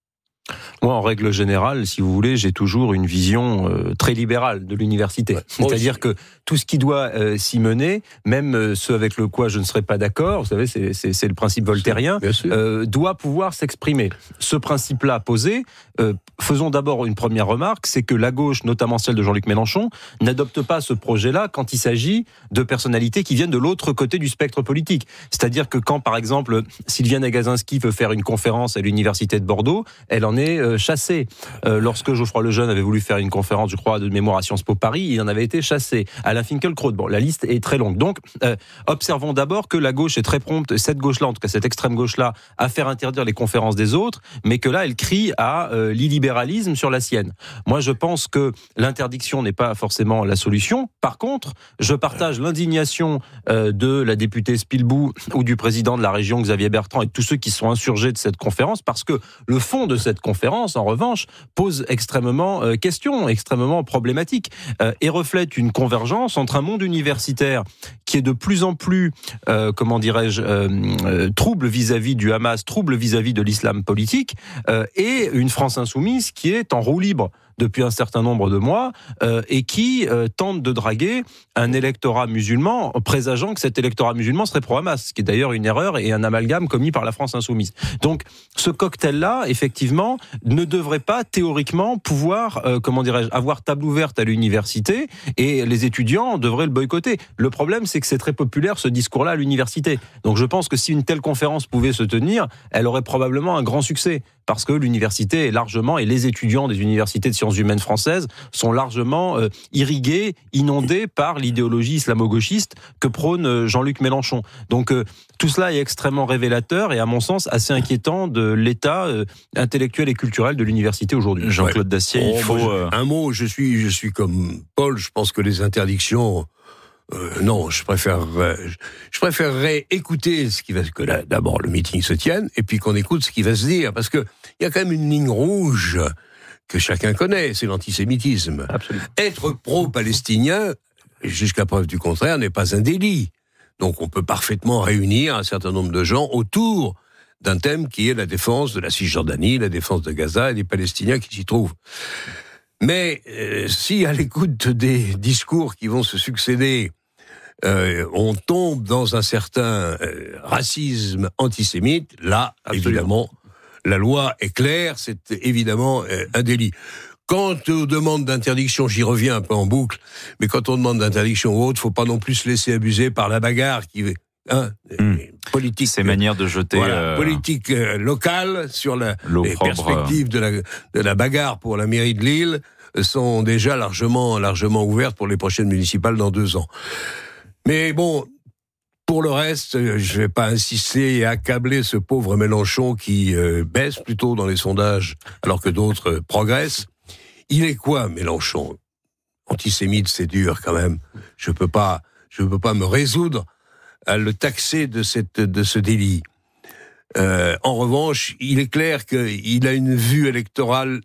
Speaker 12: Moi, en règle générale, si vous voulez, j'ai toujours une vision euh, très libérale de l'université. Ouais, c'est-à-dire que tout ce qui doit euh, s'y mener, même euh, ce avec le quoi je ne serais pas d'accord, vous savez, c'est, c'est, c'est le principe voltairien, euh, doit pouvoir s'exprimer. Ce principe-là posé, euh, faisons d'abord une première remarque, c'est que la gauche, notamment celle de Jean-Luc Mélenchon, n'adopte pas ce projet-là quand il s'agit de personnalités qui viennent de l'autre côté du spectre politique. C'est-à-dire que quand, par exemple, Sylviane Agacinski veut faire une conférence à l'université de Bordeaux, elle en est euh, chassée. Euh, lorsque Geoffroy Lejeune avait voulu faire une conférence, je crois, de mémoire à Sciences Po Paris, il en avait été chassé. Alain Finkielkraut, bon, la liste est très longue. Donc, euh, observons d'abord que la gauche est très prompte, cette gauche-là, en tout cas cette extrême gauche-là, à faire interdire les conférences des autres, mais que là, elle crie à euh, l'illibéralisme sur la sienne. Moi, je pense que l'interdiction n'est pas forcément la solution. Par contre, je partage l'indignation euh, de la députée Spilbou ou du président de la région Xavier Bertrand et de tous ceux qui sont insurgés de cette conférence, parce que le fond de cette conférence, en revanche, pose extrêmement euh, question, extrêmement problématique, euh, et reflète une convergence entre un monde universitaire qui est de plus en plus, euh, comment dirais-je, euh, euh, trouble vis-à-vis du Hamas, trouble vis-à-vis de l'islam politique, euh, et une France insoumise qui est en roue libre depuis un certain nombre de mois, euh, et qui euh, tente de draguer un électorat musulman, présageant que cet électorat musulman serait pro-Hamas, ce qui est d'ailleurs une erreur et un amalgame commis par la France insoumise. Donc, ce cocktail-là, effectivement, ne devrait pas, théoriquement, pouvoir, euh, comment dirais-je, avoir table ouverte à l'université, et les étudiants devraient le boycotter. Le problème, c'est que c'est très populaire, ce discours-là, à l'université. Donc, je pense que si une telle conférence pouvait se tenir, elle aurait probablement un grand succès, parce que l'université est largement, et les étudiants des universités de sciences humaines françaises sont largement euh, irrigués, inondés par l'idéologie islamo-gauchiste que prône Jean-Luc Mélenchon. Donc euh, tout cela est extrêmement révélateur et à mon sens assez inquiétant de l'état euh, intellectuel et culturel de l'université aujourd'hui.
Speaker 5: Jean-Claude
Speaker 1: ouais.
Speaker 5: Dacier,
Speaker 1: oh,
Speaker 5: il faut...
Speaker 1: moi,
Speaker 5: euh...
Speaker 1: Un mot, je suis, je suis comme Paul, je pense que les interdictions... Euh, non, je préférerais, je préférerais écouter ce qui va, que là, d'abord le meeting se tienne, et puis qu'on écoute ce qui va se dire, parce que il y a quand même une ligne rouge que chacun connaît, c'est l'antisémitisme.
Speaker 12: Absolument.
Speaker 1: Être pro-palestinien, jusqu'à preuve du contraire, n'est pas un délit. Donc on peut parfaitement réunir un certain nombre de gens autour d'un thème qui est la défense de la Cisjordanie, la défense de Gaza et des Palestiniens qui s'y trouvent. Mais euh, si à l'écoute des discours qui vont se succéder, Euh, on tombe dans un certain euh, racisme antisémite, là, Absolument. évidemment, la loi est claire, c'est évidemment euh, un délit. Quant aux demandes d'interdiction, j'y reviens un peu en boucle, mais quand on demande d'interdiction ou autre, faut pas non plus se laisser abuser par la bagarre qui hein, mmh. politique.
Speaker 5: Ces manières de jeter...
Speaker 1: Voilà,
Speaker 5: euh...
Speaker 1: politique euh, locale sur la, les
Speaker 5: propre,
Speaker 1: perspectives de la, de la bagarre pour la mairie de Lille sont déjà largement, largement ouvertes pour les prochaines municipales dans deux ans. Mais bon, pour le reste, je vais pas insister et accabler ce pauvre Mélenchon qui euh, baisse plutôt dans les sondages alors que d'autres euh, progressent. Il est quoi, Mélenchon ? Antisémite, c'est dur quand même. Je peux pas, je peux pas me résoudre à le taxer de cette, de ce délit. Euh, en revanche, il est clair qu'il a une vue électorale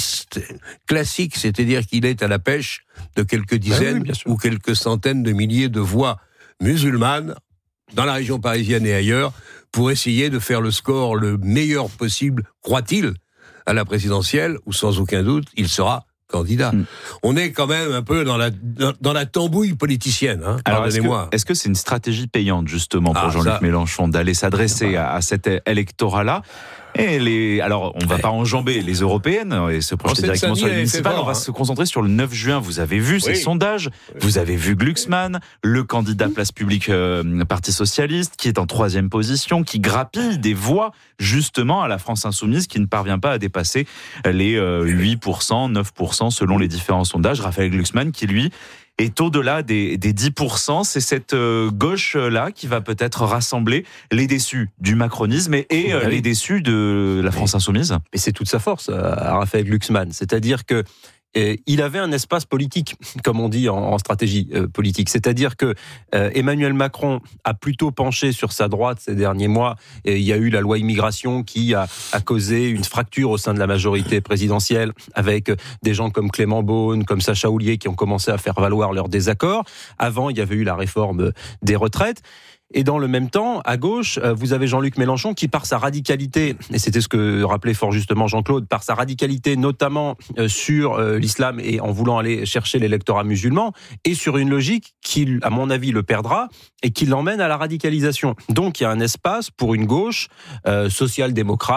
Speaker 1: classique, c'est-à-dire qu'il est à la pêche de quelques dizaines
Speaker 12: ben oui,
Speaker 1: ou quelques centaines de milliers de voix musulmanes dans la région parisienne et ailleurs pour essayer de faire le score le meilleur possible, croit-il, à la présidentielle où sans aucun doute il sera candidat. Mmh. On est quand même un peu dans la dans, dans la tambouille politicienne. Hein,
Speaker 5: Alors
Speaker 1: pardonnez-moi.
Speaker 5: Est-ce que c'est une stratégie payante justement pour
Speaker 1: ah,
Speaker 5: Jean-Luc
Speaker 1: ça...
Speaker 5: Mélenchon d'aller s'adresser à, à cet électorat-là? Et les, alors, on va pas enjamber les européennes et se projeter directement sur les municipales. On va hein. se concentrer sur le neuf juin. Vous avez vu ces oui. sondages. Vous avez vu Glucksmann, le candidat Place Publique euh, Parti Socialiste, qui est en troisième position, qui grappille des voix, justement, à la France Insoumise, qui ne parvient pas à dépasser les euh, huit pour cent, neuf pour cent selon les différents sondages. Raphaël Glucksmann, qui lui, est au-delà des, des dix pour cent. C'est cette euh, gauche-là qui va peut-être rassembler les déçus du macronisme et, et euh, les déçus de la France Insoumise.
Speaker 12: Et c'est toute sa force à Raphaël Glucksmann. C'est-à-dire que euh, il avait un espace politique, comme on dit en, en stratégie euh, politique. C'est-à-dire que euh, Emmanuel Macron a plutôt penché sur sa droite ces derniers mois. Et il y a eu la loi immigration qui a, a causé une fracture au sein de la majorité présidentielle, avec des gens comme Clément Beaune, comme Sacha Houlié, qui ont commencé à faire valoir leurs désaccords. Avant, il y avait eu la réforme des retraites. Et dans le même temps, à gauche, vous avez Jean-Luc Mélenchon qui, par sa radicalité, et c'était ce que rappelait fort justement Jean-Claude, par sa radicalité notamment sur l'islam et en voulant aller chercher l'électorat musulman, et sur une logique qui, à mon avis, le perdra et qui l'emmène à la radicalisation. Donc il y a un espace pour une gauche euh, social-démocrate,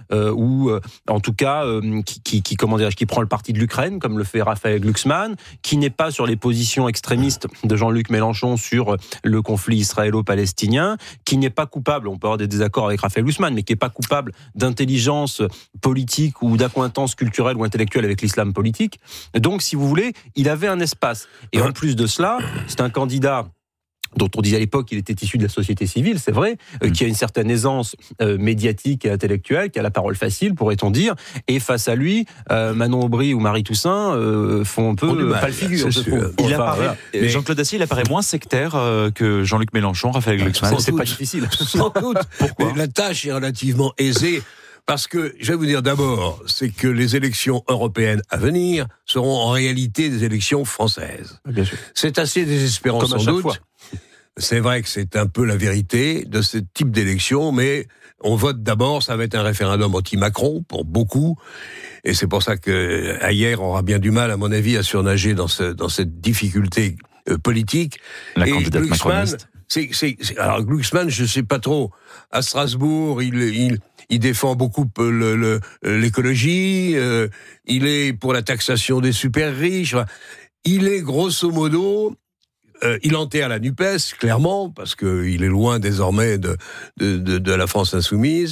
Speaker 12: euh, ou euh, en tout cas euh, qui, qui, qui, comment dirais-je, qui prend le parti de l'Ukraine, comme le fait Raphaël Glucksmann, qui n'est pas sur les positions extrémistes de Jean-Luc Mélenchon sur le conflit israélo-palestinien, qui n'est pas coupable, on peut avoir des désaccords avec Raphaël Glucksmann, mais qui n'est pas coupable d'intelligence politique ou d'accointance culturelle ou intellectuelle avec l'islam politique. Donc, si vous voulez, il avait un espace. Et en plus de cela, c'est un candidat dont on disait à l'époque qu'il était issu de la société civile, c'est vrai, euh, qui a une certaine aisance euh, médiatique et intellectuelle, qui a la parole facile, pourrait-on dire, et face à lui, euh, Manon Aubry ou Marie Toussaint euh, font un peu euh, pas le figure. Je trouve.
Speaker 5: Il
Speaker 12: enfin,
Speaker 5: apparaît,
Speaker 12: voilà.
Speaker 5: mais Jean-Claude Dacier, il apparaît moins sectaire euh, que Jean-Luc Mélenchon, Raphaël Glucksmann.
Speaker 12: C'est pas difficile.
Speaker 1: Sans doute. Pourquoi ? La tâche est relativement aisée. Parce que, je vais vous dire d'abord, c'est que les élections européennes à venir seront en réalité des élections françaises.
Speaker 12: Bien sûr.
Speaker 1: C'est assez désespérant
Speaker 12: Comme à
Speaker 1: sans
Speaker 12: chaque
Speaker 1: doute.
Speaker 12: fois.
Speaker 1: C'est vrai que c'est un peu la vérité de ce type d'élection, mais on vote d'abord, ça va être un référendum anti-Macron pour beaucoup, et c'est pour ça que Ayer aura bien du mal, à mon avis, à surnager dans, ce, dans cette difficulté euh, politique.
Speaker 5: La
Speaker 1: et
Speaker 5: candidate
Speaker 1: Glucksmann,
Speaker 5: macroniste.
Speaker 1: c'est, c'est, c'est, alors Glucksmann, je sais pas trop. À Strasbourg, il, il, il défend beaucoup le, le, l'écologie. Euh, il est pour la taxation des super riches. Enfin, il est grosso modo, euh, il enterre la NUPES clairement parce que il est loin désormais de de, de, de la France insoumise.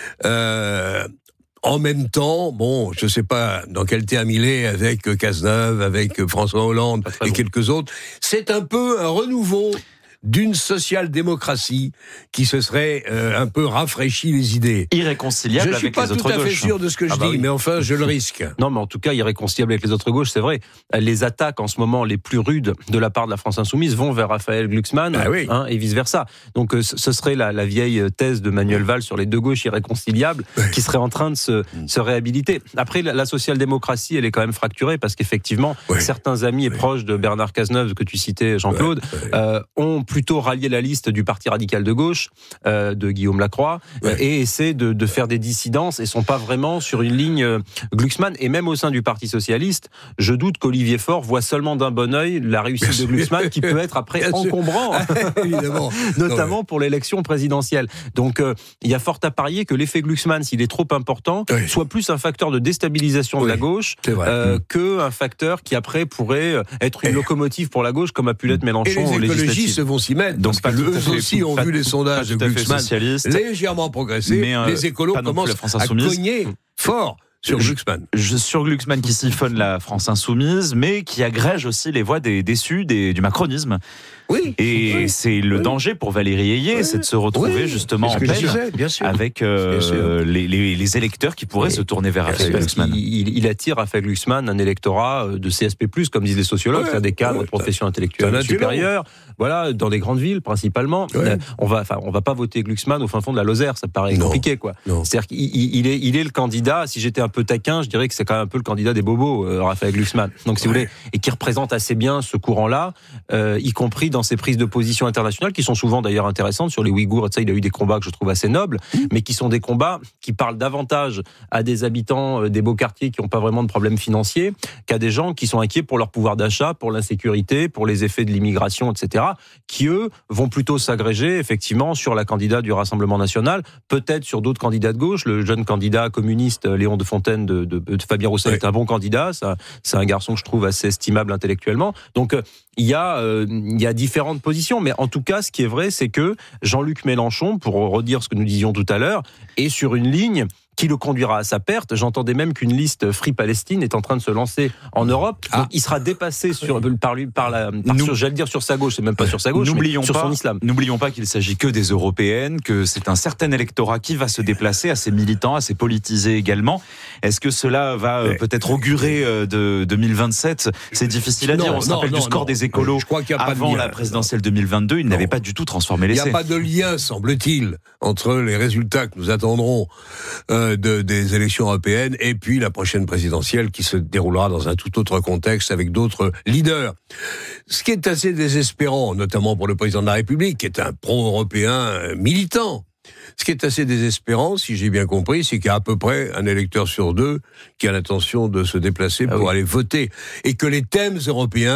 Speaker 1: Euh, En même temps, bon, je sais pas dans quel terme il est avec Cazeneuve, avec François Hollande et bon. quelques autres. C'est un peu un renouveau d'une social-démocratie qui se serait euh, un peu rafraîchi les idées.
Speaker 5: Irréconciliable avec les autres gauches.
Speaker 1: Je suis pas tout à fait sûr de ce que je ah bah dis, oui. mais enfin, je le risque.
Speaker 12: Non, mais en tout cas, irréconciliable avec les autres gauches, c'est vrai. Les attaques, en ce moment, les plus rudes de la part de la France Insoumise vont vers Raphaël Glucksmann,
Speaker 1: ah oui.
Speaker 12: hein, et vice-versa. Donc, ce serait la, la vieille thèse de Manuel Valls sur les deux gauches irréconciliables oui. qui serait en train de se, se réhabiliter. Après, la, la social-démocratie, elle est quand même fracturée parce qu'effectivement, oui. certains amis oui. et proches de Bernard Cazeneuve, que tu citais, Jean-Claude, oui. Oui. Euh, ont plutôt rallié la liste du Parti radical de gauche, euh, de Guillaume Lacroix, ouais. et essaient de, de faire des dissidences et sont pas vraiment sur une ligne euh, Glucksmann. Et même au sein du Parti socialiste, je doute qu'Olivier Faure voit seulement d'un bon œil la réussite Bien de Glucksmann, qui peut être après Bien encombrant,
Speaker 1: évidemment,
Speaker 12: notamment
Speaker 1: ouais.
Speaker 12: pour l'élection présidentielle. Donc, euh, il y a fort à parier que l'effet Glucksmann, s'il est trop important, oui. soit plus un facteur de déstabilisation oui. de la gauche euh, mmh. qu'un facteur qui après pourrait être une et locomotive pour la gauche, comme a pu l'être Mélenchon.
Speaker 1: Et les écologistes vont s'y mettre. Donc, parce que eux aussi ont vu les sondages de Glucksmann légèrement progresser. Mais euh, les écolos commencent à cogner fort sur Glucksmann.
Speaker 5: Je, sur Glucksmann qui siphonne la France insoumise, mais qui agrège aussi les voix des déçus des, du macronisme.
Speaker 1: Oui.
Speaker 5: Et
Speaker 1: oui.
Speaker 5: c'est le oui. danger pour Valérie Ayé, oui. c'est de se retrouver oui. justement en peine avec euh, les, les, les électeurs qui pourraient oui. se tourner vers Raphaël Glucksmann.
Speaker 12: Il, il, il attire Raphaël Glucksmann un électorat de C S P plus, comme disent les sociologues, oui. des cadres oui. de profession intellectuelle supérieure, voilà, dans les grandes villes principalement. Oui. Euh, on va, enfin, on va pas voter Glucksmann au fin fond de la Lozère, ça paraît non. compliqué, quoi. Non. C'est-à-dire qu'il il est, il est le candidat. Si j'étais un peu taquin, je dirais que c'est quand même un peu le candidat des bobos, euh, Raphaël Glucksmann. Donc, si oui. vous voulez, et qui représente assez bien ce courant-là, euh, y compris dans ses prises de position internationales, qui sont souvent d'ailleurs intéressantes sur les Ouïghours. Et ça, il a eu des combats que je trouve assez nobles, mmh. mais qui sont des combats qui parlent davantage à des habitants des beaux quartiers qui n'ont pas vraiment de problèmes financiers, qu'à des gens qui sont inquiets pour leur pouvoir d'achat, pour l'insécurité, pour les effets de l'immigration, et cetera, qui eux vont plutôt s'agréger effectivement sur la candidate du Rassemblement national, peut-être sur d'autres candidats de gauche. Le jeune candidat communiste Léon de Fontaine de, de, de Fabien Roussel oui. est un bon candidat. Ça, c'est un garçon que je trouve assez estimable intellectuellement. Donc il y a, euh, il y a différentes positions, mais en tout cas, ce qui est vrai, c'est que Jean-Luc Mélenchon, pour redire ce que nous disions tout à l'heure, est sur une ligne qui le conduira à sa perte. J'entendais même qu'une liste Free Palestine est en train de se lancer en Europe. Ah. Donc il sera dépassé sur, par lui, par la, par Nous, sur, j'allais dire sur sa gauche, c'est même pas sur sa gauche, mais sur
Speaker 5: pas,
Speaker 12: son islam.
Speaker 5: N'oublions pas qu'il s'agit que des européennes, que c'est un certain électorat qui va se déplacer, assez militant, assez politisé également. Est-ce que cela va ouais. peut-être augurer de deux mille vingt-sept? C'est difficile à non, dire. On se rappelle non, du score non. des écolos Je crois qu'il y a avant pas de la présidentielle deux mille vingt-deux. Il n'avait pas du tout transformé l'essai.
Speaker 1: Il n'y a pas de lien, semble-t-il, entre les résultats que nous attendrons euh, de, des élections européennes et puis la prochaine présidentielle qui se déroulera dans un tout autre contexte avec d'autres leaders. Ce qui est assez désespérant, notamment pour le président de la République, qui est un pro-européen militant. Ce qui est assez désespérant, si j'ai bien compris, c'est qu'il y a à peu près un électeur sur deux qui a l'intention de se déplacer ah pour oui. aller voter. Et que les thèmes européens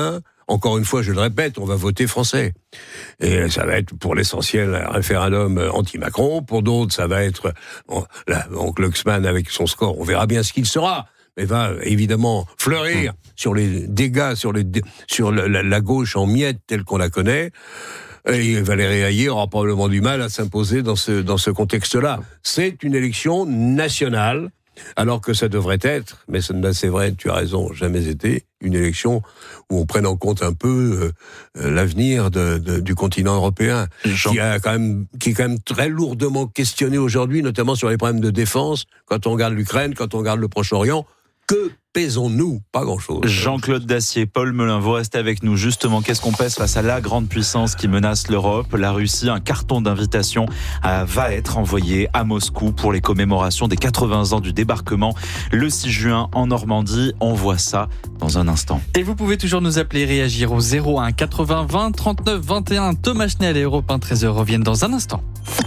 Speaker 1: encore une fois, je le répète, on va voter français. Et ça va être pour l'essentiel un référendum anti-Macron. Pour d'autres, ça va être bon, là, donc Glucksmann avec son score, on verra bien ce qu'il sera. Mais va évidemment fleurir mmh. sur les dégâts, sur, les, sur la, la, la gauche en miettes telle qu'on la connaît. Et Valérie Hayer aura probablement du mal à s'imposer dans ce, dans ce contexte-là. C'est une élection nationale, alors que ça devrait être, mais ça, c'est vrai, tu as raison, jamais été, une élection où on prenne en compte un peu euh, l'avenir de, de, du continent européen, Jean... qui, a quand même, qui est quand même très lourdement questionné aujourd'hui, notamment sur les problèmes de défense, quand on regarde l'Ukraine, quand on regarde le Proche-Orient. Que pèsons-nous ? Pas grand-chose.
Speaker 5: Jean-Claude Dacier, Paul Melun, vous restez avec nous. Justement, qu'est-ce qu'on pèse face à la grande puissance qui menace l'Europe ? La Russie, un carton d'invitation euh, va être envoyé à Moscou pour les commémorations des quatre-vingts ans du débarquement le six juin en Normandie. On voit ça dans un instant.
Speaker 6: Et vous pouvez toujours nous appeler et réagir au zéro un quatre-vingts vingt trente-neuf vingt et un. Thomas Schnell et Europe un treize heures reviennent dans un instant.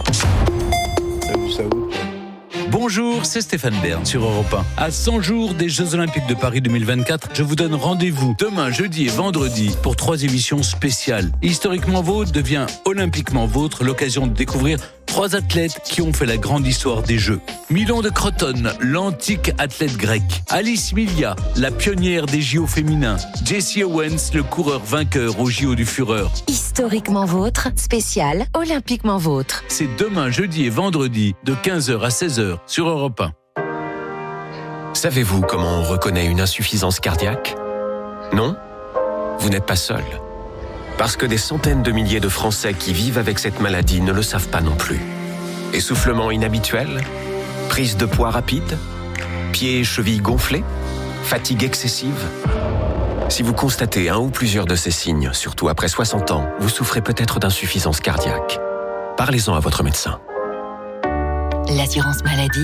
Speaker 2: Bonjour, c'est Stéphane Bern sur Europe un. À cent jours des Jeux Olympiques de Paris deux mille vingt-quatre, je vous donne rendez-vous demain, jeudi et vendredi pour trois émissions spéciales. Historiquement Vôtre devient Olympiquement Vôtre, l'occasion de découvrir trois athlètes qui ont fait la grande histoire des Jeux. Milon de Crotone, l'antique athlète grec. Alice Milia, la pionnière des J O féminins. Jesse Owens, le coureur vainqueur aux J O du Fureur.
Speaker 24: Historiquement Vôtre, spécial Olympiquement Vôtre.
Speaker 2: C'est demain, jeudi et vendredi, de quinze heures à seize heures sur Europe un.
Speaker 21: Savez-vous comment on reconnaît une insuffisance cardiaque ? Non ? Vous n'êtes pas seul. Parce que des centaines de milliers de Français qui vivent avec cette maladie ne le savent pas non plus. Essoufflement inhabituel ? Prise de poids rapide ? Pieds et chevilles gonflés ? Fatigue excessive ? Si vous constatez un ou plusieurs de ces signes, surtout après soixante ans, vous souffrez peut-être d'insuffisance cardiaque. Parlez-en à votre médecin.
Speaker 24: L'assurance maladie.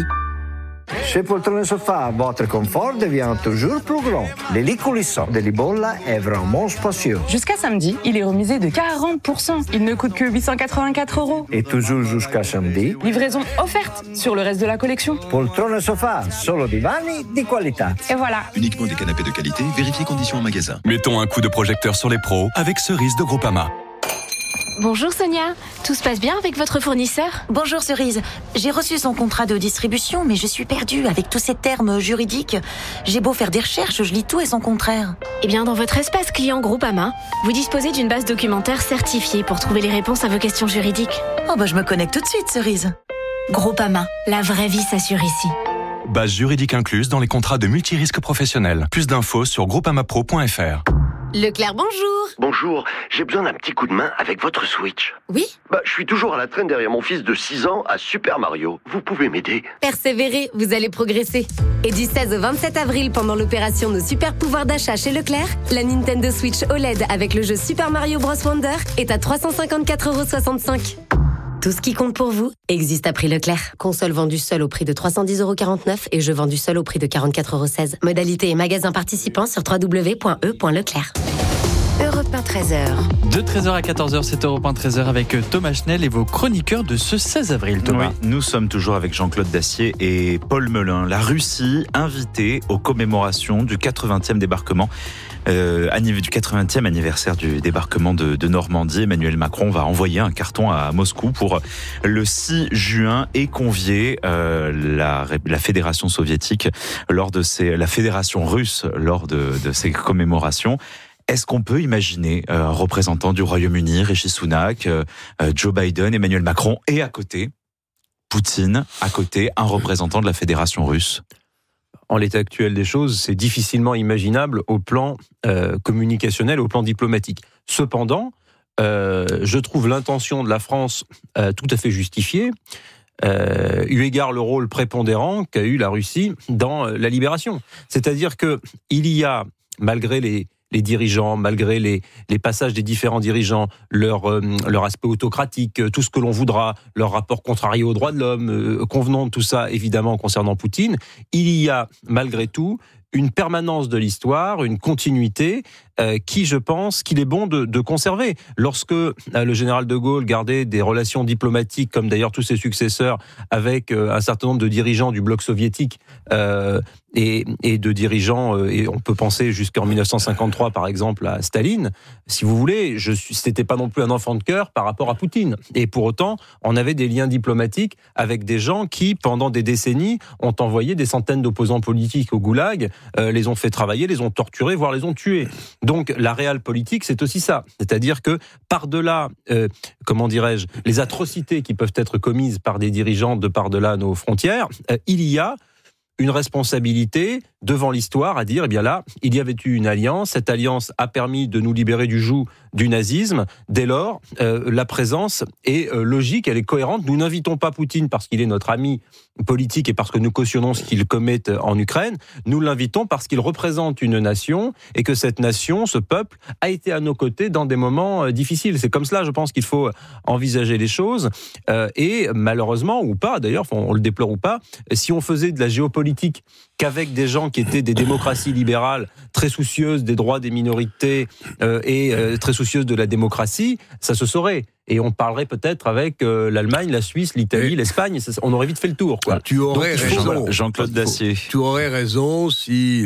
Speaker 3: Chez Poltrone Sofa, votre confort devient toujours plus grand. Le lit coulissant de Libolla est vraiment spacieux.
Speaker 4: Jusqu'à samedi, il est remisé de quarante pour cent. Il ne coûte que huit cent quatre-vingt-quatre euros.
Speaker 3: Et toujours jusqu'à samedi,
Speaker 4: livraison offerte sur le reste de la collection.
Speaker 3: Poltrone Sofa, solo divani di qualità.
Speaker 4: Et voilà.
Speaker 7: Uniquement des canapés de qualité, vérifiez conditions en magasin.
Speaker 29: Mettons un coup de projecteur sur les pros avec Cerise de Groupama.
Speaker 31: Bonjour Sonia, tout se passe bien avec votre fournisseur ?
Speaker 8: Bonjour Cerise, j'ai reçu son contrat de distribution, mais je suis perdue avec tous ces termes juridiques. J'ai beau faire des recherches, je lis tout et son contraire.
Speaker 31: Eh bien, dans votre espace client Groupama, vous disposez d'une base documentaire certifiée pour trouver les réponses à vos questions juridiques.
Speaker 8: Oh bah je me connecte tout de suite Cerise.
Speaker 31: Groupama, la vraie vie s'assure ici.
Speaker 29: Base juridique incluse dans les contrats de multirisque professionnels. Plus d'infos sur groupamapro point f r.
Speaker 31: Leclerc, bonjour.
Speaker 9: Bonjour, j'ai besoin d'un petit coup de main avec votre Switch.
Speaker 31: Oui ?
Speaker 9: Bah, je suis toujours à la traîne derrière mon fils de six ans à Super Mario. Vous pouvez m'aider ?
Speaker 31: Persévérez, vous allez progresser. Et du seize au vingt-sept avril, pendant l'opération Nos Super Pouvoirs d'achat chez Leclerc, la Nintendo Switch O L E D avec le jeu Super Mario Bros Wonder est à trois cent cinquante-quatre euros soixante-cinq. Tout ce qui compte pour vous existe à prix Leclerc. Console vendue seule au prix de trois cent dix euros quarante-neuf et jeu vendu seul au prix de quarante-quatre euros seize. Modalité et magasin participants sur w w w point e point leclerc.
Speaker 24: Europe un treize heures.
Speaker 6: De treize heures à quatorze heures, c'est Europe un treize heures avec Thomas Schnell et vos chroniqueurs de ce seize avril, Thomas.
Speaker 5: Oui, nous sommes toujours avec Jean-Claude Dacier et Paul Melun. La Russie invitée aux commémorations du quatre-vingtième débarquement. Euh, du quatre-vingtième anniversaire du débarquement de, de Normandie. Emmanuel Macron va envoyer un carton à Moscou pour le six juin et convier euh, la, la Fédération soviétique lors de ces, la Fédération russe lors de, de ces commémorations. Est-ce qu'on peut imaginer euh, un représentant du Royaume-Uni, Rishi Sunak, euh, Joe Biden, Emmanuel Macron, et à côté, Poutine, à côté, un représentant de la Fédération russe ?
Speaker 12: En l'état actuel des choses, c'est difficilement imaginable au plan euh, communicationnel, au plan diplomatique. Cependant, euh, je trouve l'intention de la France euh, tout à fait justifiée, euh, eu égard le rôle prépondérant qu'a eu la Russie dans la libération. C'est-à-dire que il y a, malgré les les dirigeants, malgré les, les passages des différents dirigeants, leur, euh, leur aspect autocratique, tout ce que l'on voudra, leur rapport contrarié aux droits de l'homme, euh, convenant de tout ça, évidemment, concernant Poutine, il y a, malgré tout, une permanence de l'histoire, une continuité euh, qui, je pense, qu'il est bon de, de conserver. Lorsque euh, le général de Gaulle gardait des relations diplomatiques, comme d'ailleurs tous ses successeurs, avec euh, un certain nombre de dirigeants du bloc soviétique euh, et, et de dirigeants, euh, et on peut penser jusqu'en dix-neuf cent cinquante-trois, par exemple, à Staline, si vous voulez, je suis, c'était pas non plus un enfant de cœur par rapport à Poutine. Et pour autant, on avait des liens diplomatiques avec des gens qui, pendant des décennies, ont envoyé des centaines d'opposants politiques au goulag, euh, les ont fait travailler, les ont torturés, voire les ont tués. Donc la réelle politique, c'est aussi ça. C'est-à-dire que par-delà, euh, comment dirais-je, les atrocités qui peuvent être commises par des dirigeants de par-delà nos frontières, euh, il y a une responsabilité devant l'histoire à dire, eh bien là, il y avait eu une alliance, cette alliance a permis de nous libérer du joug du nazisme, dès lors, euh, la présence est euh, logique, elle est cohérente. Nous n'invitons pas Poutine parce qu'il est notre ami politique et parce que nous cautionnons ce qu'il commet en Ukraine, nous l'invitons parce qu'il représente une nation et que cette nation, ce peuple, a été à nos côtés dans des moments difficiles. C'est comme cela, je pense, qu'il faut envisager les choses. Euh, et malheureusement, ou pas d'ailleurs, on le déplore ou pas, si on faisait de la géopolitique qu'avec des gens qui étaient des démocraties libérales très soucieuses des droits des minorités euh, et euh, très soucieuses de la démocratie, ça se saurait. Et on parlerait peut-être avec euh, l'Allemagne, la Suisse, l'Italie, et l'Espagne. Ça, on aurait vite fait le tour, quoi.
Speaker 1: Tu aurais
Speaker 12: Donc,
Speaker 1: raison,
Speaker 5: Jean-Claude Dacier.
Speaker 1: Tu aurais raison si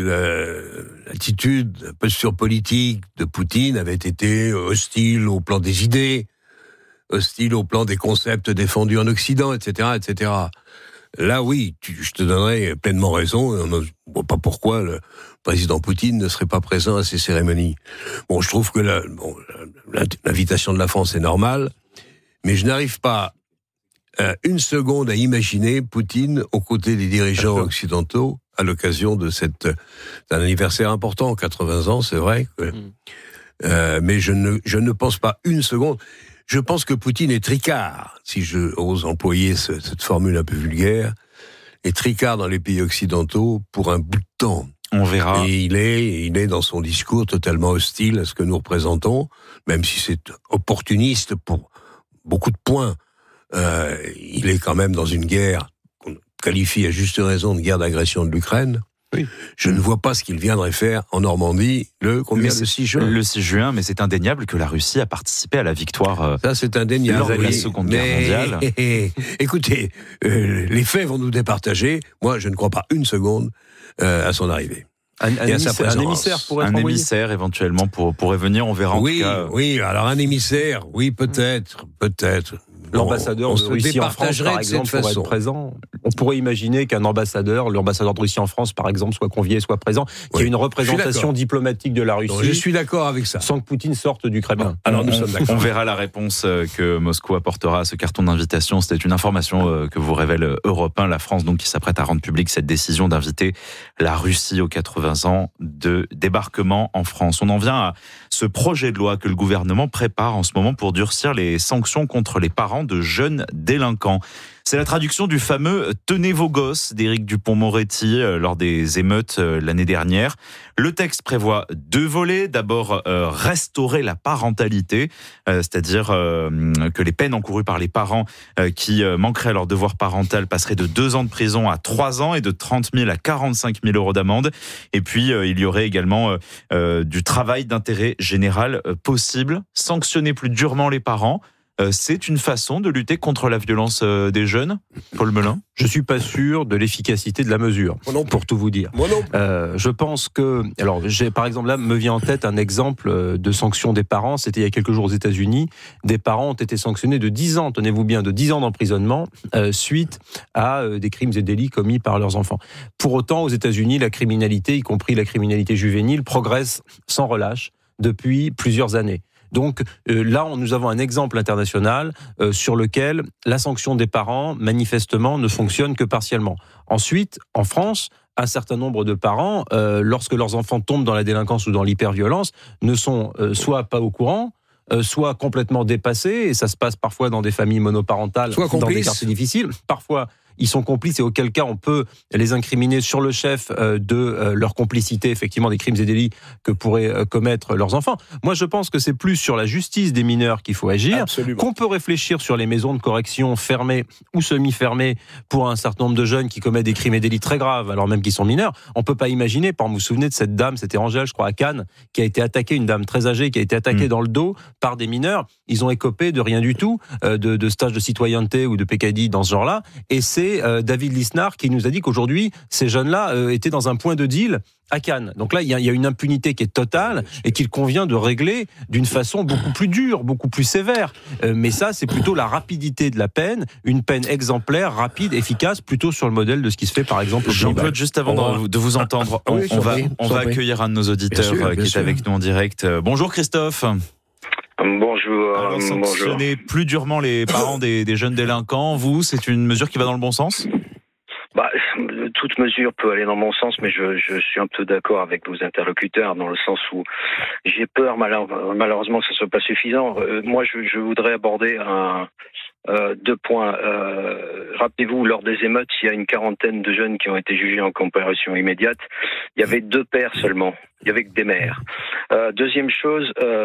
Speaker 1: le, l'attitude, la posture politique de Poutine avait été hostile au plan des idées, hostile au plan des concepts défendus en Occident, et cetera, et cetera. Là, oui, tu, je te donnerais pleinement raison. On ne voit pas pourquoi le président Poutine ne serait pas présent à ces cérémonies. Bon, je trouve que la, bon, l'invitation de la France est normale, mais je n'arrive pas euh, une seconde à imaginer Poutine aux côtés des dirigeants occidentaux à l'occasion de cette d'un anniversaire important, quatre-vingts ans, c'est vrai. Que, mm. euh, mais je ne je ne pense pas une seconde. Je pense que Poutine est tricard, si je ose employer ce, cette formule un peu vulgaire, est tricard dans les pays occidentaux pour un bout de temps.
Speaker 5: On verra.
Speaker 1: Et il est, il est dans son discours totalement hostile à ce que nous représentons, même si c'est opportuniste pour beaucoup de points. Euh, il est quand même dans une guerre qu'on qualifie à juste raison de guerre d'agression de l'Ukraine. Oui. Je ne vois pas ce qu'il viendrait faire en Normandie le combien le six juin.
Speaker 5: Le six juin, mais c'est indéniable que la Russie a participé à la victoire. Euh,
Speaker 1: Ça, c'est indéniable.
Speaker 5: Lors de la
Speaker 1: oui.
Speaker 5: Seconde
Speaker 1: mais,
Speaker 5: Guerre mondiale.
Speaker 1: Eh, eh, écoutez, euh, les faits vont nous départager. Moi, je ne crois pas une seconde euh, à son arrivée.
Speaker 12: Un, un, émissaire, un émissaire pourrait être
Speaker 5: un
Speaker 12: envoyé.
Speaker 5: émissaire éventuellement pour pourrait venir. On verra. En
Speaker 1: oui,
Speaker 5: tout cas.
Speaker 1: oui. Alors un émissaire, oui, peut-être, peut-être.
Speaker 12: L'ambassadeur
Speaker 1: on, on
Speaker 12: de Russie en France, par exemple, pourrait être présent. On pourrait imaginer qu'un ambassadeur, l'ambassadeur de Russie en France, par exemple, soit convié, soit présent, qu'il y ait une représentation diplomatique de la Russie.
Speaker 1: Non, je suis d'accord avec ça.
Speaker 12: Sans que Poutine sorte du Kremlin.
Speaker 5: Alors nous on, sommes d'accord. On verra la réponse que Moscou apportera à ce carton d'invitation. C'était une information que vous révèle Europe un. La France, donc, qui s'apprête à rendre publique cette décision d'inviter la Russie aux quatre-vingts ans de débarquement en France. On en vient à ce projet de loi que le gouvernement prépare en ce moment pour durcir les sanctions contre les parents de jeunes délinquants. C'est la traduction du fameux « Tenez vos gosses » d'Éric Dupond-Moretti lors des émeutes l'année dernière. Le texte prévoit deux volets. D'abord, euh, restaurer la parentalité, euh, c'est-à-dire euh, que les peines encourues par les parents euh, qui euh, manqueraient à leur devoir parental passeraient de deux ans de prison à trois ans et de trente mille à quarante-cinq mille euros d'amende. Et puis, euh, il y aurait également euh, euh, du travail d'intérêt général euh, possible, sanctionner plus durement les parents. C'est une façon de lutter contre la violence des jeunes, Paul Melun ?
Speaker 12: Je suis pas sûr de l'efficacité de la mesure, pour tout vous dire.
Speaker 1: Moi non.
Speaker 12: Euh, je pense que, alors, j'ai, par exemple, là, me vient en tête un exemple de sanction des parents. C'était il y a quelques jours aux États-Unis. Des parents ont été sanctionnés de dix ans, tenez-vous bien, de dix ans d'emprisonnement euh, suite à euh, des crimes et délits commis par leurs enfants. Pour autant, aux États-Unis, la criminalité, y compris la criminalité juvénile, progresse sans relâche depuis plusieurs années. Donc euh, là, on, nous avons un exemple international euh, sur lequel la sanction des parents, manifestement, ne fonctionne que partiellement. Ensuite, en France, un certain nombre de parents, euh, lorsque leurs enfants tombent dans la délinquance ou dans l'hyperviolence, ne sont euh, soit pas au courant, euh, soit complètement dépassés, et ça se passe parfois dans des familles monoparentales,
Speaker 1: soit
Speaker 12: dans des quartiers difficiles. Parfois, ils sont complices et auquel cas on peut les incriminer sur le chef de leur complicité, effectivement, des crimes et délits que pourraient commettre leurs enfants. Moi, je pense que c'est plus sur la justice des mineurs qu'il faut agir, Absolument. qu'on peut réfléchir sur les maisons de correction fermées ou semi-fermées pour un certain nombre de jeunes qui commettent des crimes et délits très graves, alors même qu'ils sont mineurs. On peut pas imaginer, par exemple, vous vous souvenez de cette dame, c'était Angèle, je crois, à Cannes, qui a été attaquée, une dame très âgée, qui a été attaquée mmh. dans le dos par des mineurs. Ils ont écopé de rien du tout, euh, de, de stage de citoyenneté ou de pécadille dans ce genre-là. Et c'est euh, David Lisnard qui nous a dit qu'aujourd'hui, ces jeunes-là euh, étaient dans un point de deal à Cannes. Donc là, il y, y a une impunité qui est totale et qu'il convient de régler d'une façon beaucoup plus dure, beaucoup plus sévère. Euh, mais ça, c'est plutôt la rapidité de la peine, une peine exemplaire, rapide, efficace, plutôt sur le modèle de ce qui se fait, par exemple, au
Speaker 5: Jean-Claude, juste avant on... de vous entendre, on, oui, on va, on va accueillir un de nos auditeurs sûr, qui est sûr. avec nous en direct. Bonjour Christophe.
Speaker 10: Bonjour.
Speaker 5: Alors, sanctionner
Speaker 10: bonjour.
Speaker 5: plus durement les parents des, des jeunes délinquants, vous, c'est une mesure qui va dans le bon sens ?
Speaker 10: Bah, toute mesure peut aller dans mon sens, mais je, je suis un peu d'accord avec vos interlocuteurs dans le sens où j'ai peur malheureusement que ce soit pas suffisant. Euh, moi, je, je voudrais aborder un, euh, deux points. Euh, rappelez-vous, lors des émeutes, il y a une quarantaine de jeunes qui ont été jugés en comparution immédiate. Il y avait deux pères seulement. Il y avait que des mères. Euh, deuxième chose. Euh,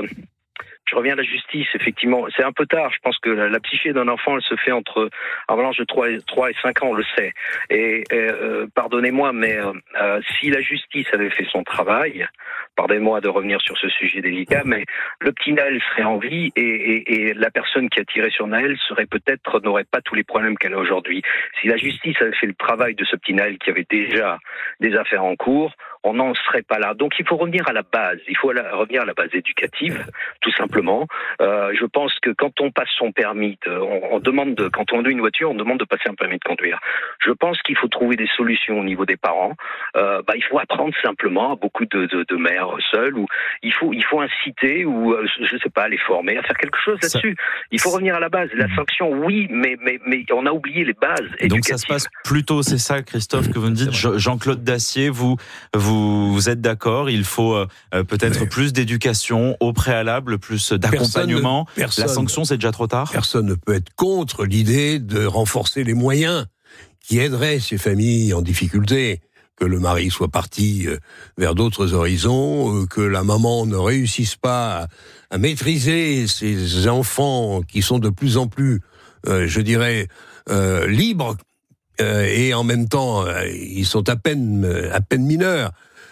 Speaker 10: Je reviens à la justice, effectivement. C'est un peu tard. Je pense que la, la psyché d'un enfant, elle se fait entre un mélange de trois et cinq ans, on le sait. Et, et euh, pardonnez-moi, mais euh, si la justice avait fait son travail, pardonnez-moi de revenir sur ce sujet délicat, mais le petit Naël serait en vie et, et, et la personne qui a tiré sur Naël serait peut-être, n'aurait pas tous les problèmes qu'elle a aujourd'hui. Si la justice avait fait le travail de ce petit Naël qui avait déjà des affaires en cours, on n'en serait pas là. Donc il faut revenir à la base. Il faut revenir à la base éducative, tout simplement. Euh, je pense que quand on passe son permis, de, on, on demande de, quand on conduit une voiture, on demande de passer un permis de conduire. Je pense qu'il faut trouver des solutions au niveau des parents. Euh, bah, il faut apprendre simplement à beaucoup de, de, de mères seules, ou il faut, il faut inciter, ou euh, je sais pas, les former à faire quelque chose là-dessus. Il faut revenir à la base. La sanction, oui, mais, mais, mais on a oublié les bases éducatives.
Speaker 5: Donc ça se passe plutôt, c'est ça, Christophe, que vous me dites. Jean-Claude Dacier, vous, vous Vous, vous êtes d'accord, il faut euh, peut-être Mais... plus d'éducation au préalable, plus d'accompagnement. Personne, personne, La sanction, c'est déjà trop tard.
Speaker 1: Personne ne peut être contre l'idée de renforcer les moyens qui aideraient ces familles en difficulté. Que le mari soit parti vers d'autres horizons, que la maman ne réussisse pas à, à maîtriser ses enfants qui sont de plus en plus, euh, je dirais, euh, libres, euh, et en même temps, euh, ils sont à peine, à peine mineurs.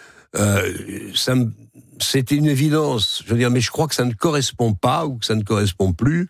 Speaker 1: Euh, ça me, c'est une évidence, je veux dire, mais je crois que ça ne correspond pas ou que ça ne correspond plus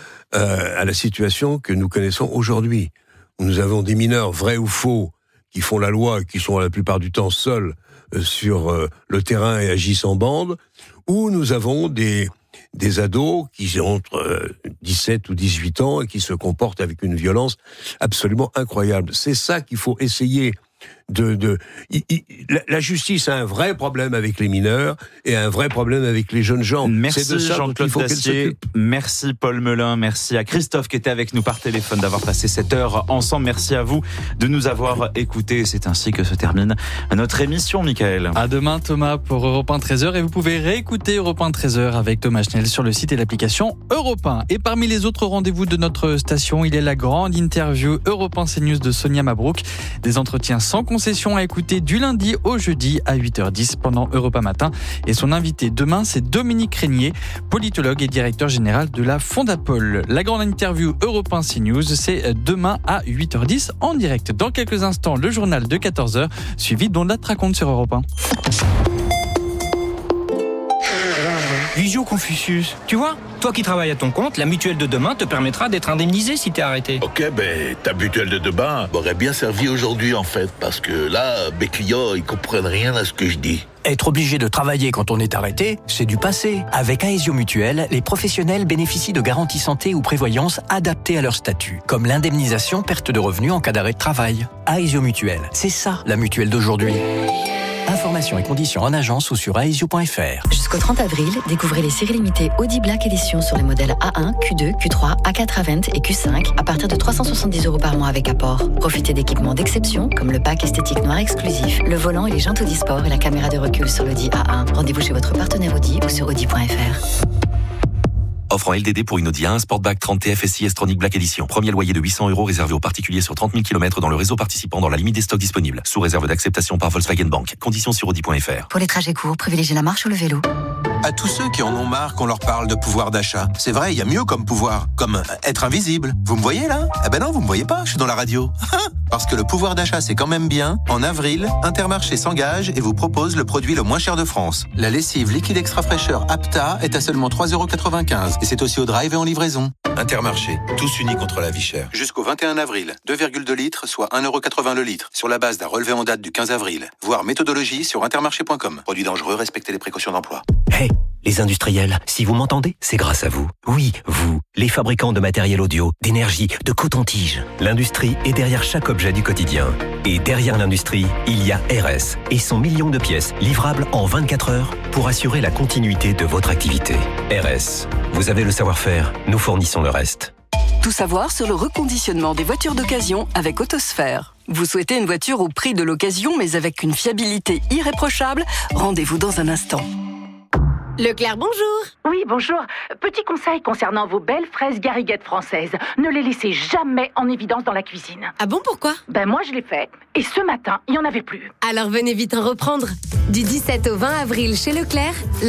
Speaker 1: euh, à la situation que nous connaissons aujourd'hui. Où nous avons des mineurs, vrais ou faux, qui font la loi et qui sont la plupart du temps seuls euh, sur euh, le terrain et agissent en bande, ou nous avons des, des ados qui ont entre euh, dix-sept ou dix-huit ans et qui se comportent avec une violence absolument incroyable. C'est ça qu'il faut essayer de... de il, il, la, la justice a un vrai problème avec les mineurs et un vrai problème avec les jeunes gens.
Speaker 5: Merci
Speaker 1: C'est de ça
Speaker 5: Jean-Claude Dacier, merci Paul Melun, merci à Christophe qui était avec nous par téléphone d'avoir passé cette heure ensemble. Merci à vous de nous avoir écoutés. C'est ainsi que se termine notre émission, Michael.
Speaker 6: À demain Thomas pour Europe un treize heures, et vous pouvez réécouter Europe un treize heures avec Thomas Schnell sur le site et l'application Europe un. Et parmi les autres rendez-vous de notre station, il y a la grande interview Europe un CNews de Sonia Mabrouk. Des entretiens sans concession à écouter du lundi au jeudi à huit heures dix pendant Europe un Matin. Et son invité demain, c'est Dominique Régnier, politologue et directeur général de la Fondapol. La grande interview Europe un CNews, c'est demain à huit heures dix en direct. Dans quelques instants, le journal de quatorze heures, suivi d'Ondat raconte sur Europe un.
Speaker 11: Visio Confucius, tu vois, toi qui travailles à ton compte, la mutuelle de demain te permettra d'être indemnisé si t'es arrêté.
Speaker 13: Ok, ben ta mutuelle de demain m'aurait bien servi aujourd'hui en fait, parce que là, mes clients, ils comprennent rien à ce que je dis.
Speaker 14: Être obligé de travailler quand on est arrêté, c'est du passé. Avec Aesio Mutuelle, les professionnels bénéficient de garanties santé ou prévoyance adaptées à leur statut, comme l'indemnisation perte de revenus en cas d'arrêt de travail. Aesio Mutuelle, c'est ça la mutuelle d'aujourd'hui. Informations et conditions en agence ou sur aesio point f r.
Speaker 27: Jusqu'au trente avril, découvrez les séries limitées Audi Black Edition sur les modèles A un, Q deux, Q trois, A quatre A vingt et Q cinq à partir de trois cent soixante-dix euros par mois avec apport. Profitez d'équipements d'exception comme le pack esthétique noir exclusif, le volant et les jantes Audi Sport et la caméra de recul sur l'Audi A un. Rendez-vous chez votre partenaire Audi ou sur audi point f r.
Speaker 32: Offre en L D D pour une Audi A un Sportback trente T F S I S-Tronic Black Edition. Premier loyer de huit cents euros réservé aux particuliers sur trente mille kilomètres dans le réseau participant dans la limite des stocks disponibles. Sous réserve d'acceptation par Volkswagen Bank. Conditions sur audi point f r.
Speaker 24: Pour les trajets courts, privilégiez la marche ou le vélo.
Speaker 15: À tous ceux qui en ont marre qu'on leur parle de pouvoir d'achat. C'est vrai, il y a mieux comme pouvoir, comme être invisible. Vous me voyez là ? Eh ben non, vous me voyez pas, je suis dans la radio. Parce que le pouvoir d'achat, c'est quand même bien. En avril, Intermarché s'engage et vous propose le produit le moins cher de France. La lessive liquide extra fraîcheur Apta est à seulement trois euros quatre-vingt-quinze et c'est aussi au drive et en livraison. Intermarché, tous unis contre la vie chère. Jusqu'au vingt et un avril, deux virgule deux litres, soit un euro quatre-vingts le litre, sur la base d'un relevé en date du quinze avril. Voir méthodologie sur intermarché point com. Produit dangereux, respectez les précautions d'emploi.
Speaker 16: Hey, les industriels, si vous m'entendez, c'est grâce à vous. Oui, vous, les fabricants de matériel audio, d'énergie, de coton-tige. L'industrie est derrière chaque objet du quotidien. Et derrière l'industrie, il y a R S et son million de pièces livrables en vingt-quatre heures pour assurer la continuité de votre activité. R S, vous avez le savoir-faire, nous fournissons le reste.
Speaker 17: Tout savoir sur le reconditionnement des voitures d'occasion avec Autosphère. Vous souhaitez une voiture au prix de l'occasion mais avec une fiabilité irréprochable ? Rendez-vous dans un instant.
Speaker 31: Leclerc, bonjour.
Speaker 18: Oui, bonjour. Petit conseil concernant vos belles fraises gariguettes françaises. Ne les laissez jamais en évidence dans la cuisine.
Speaker 31: Ah bon, pourquoi ?
Speaker 18: Ben moi, je l'ai fait. Et ce matin, il n'y en avait plus.
Speaker 31: Alors venez vite en reprendre. Du dix-sept au vingt avril chez Leclerc,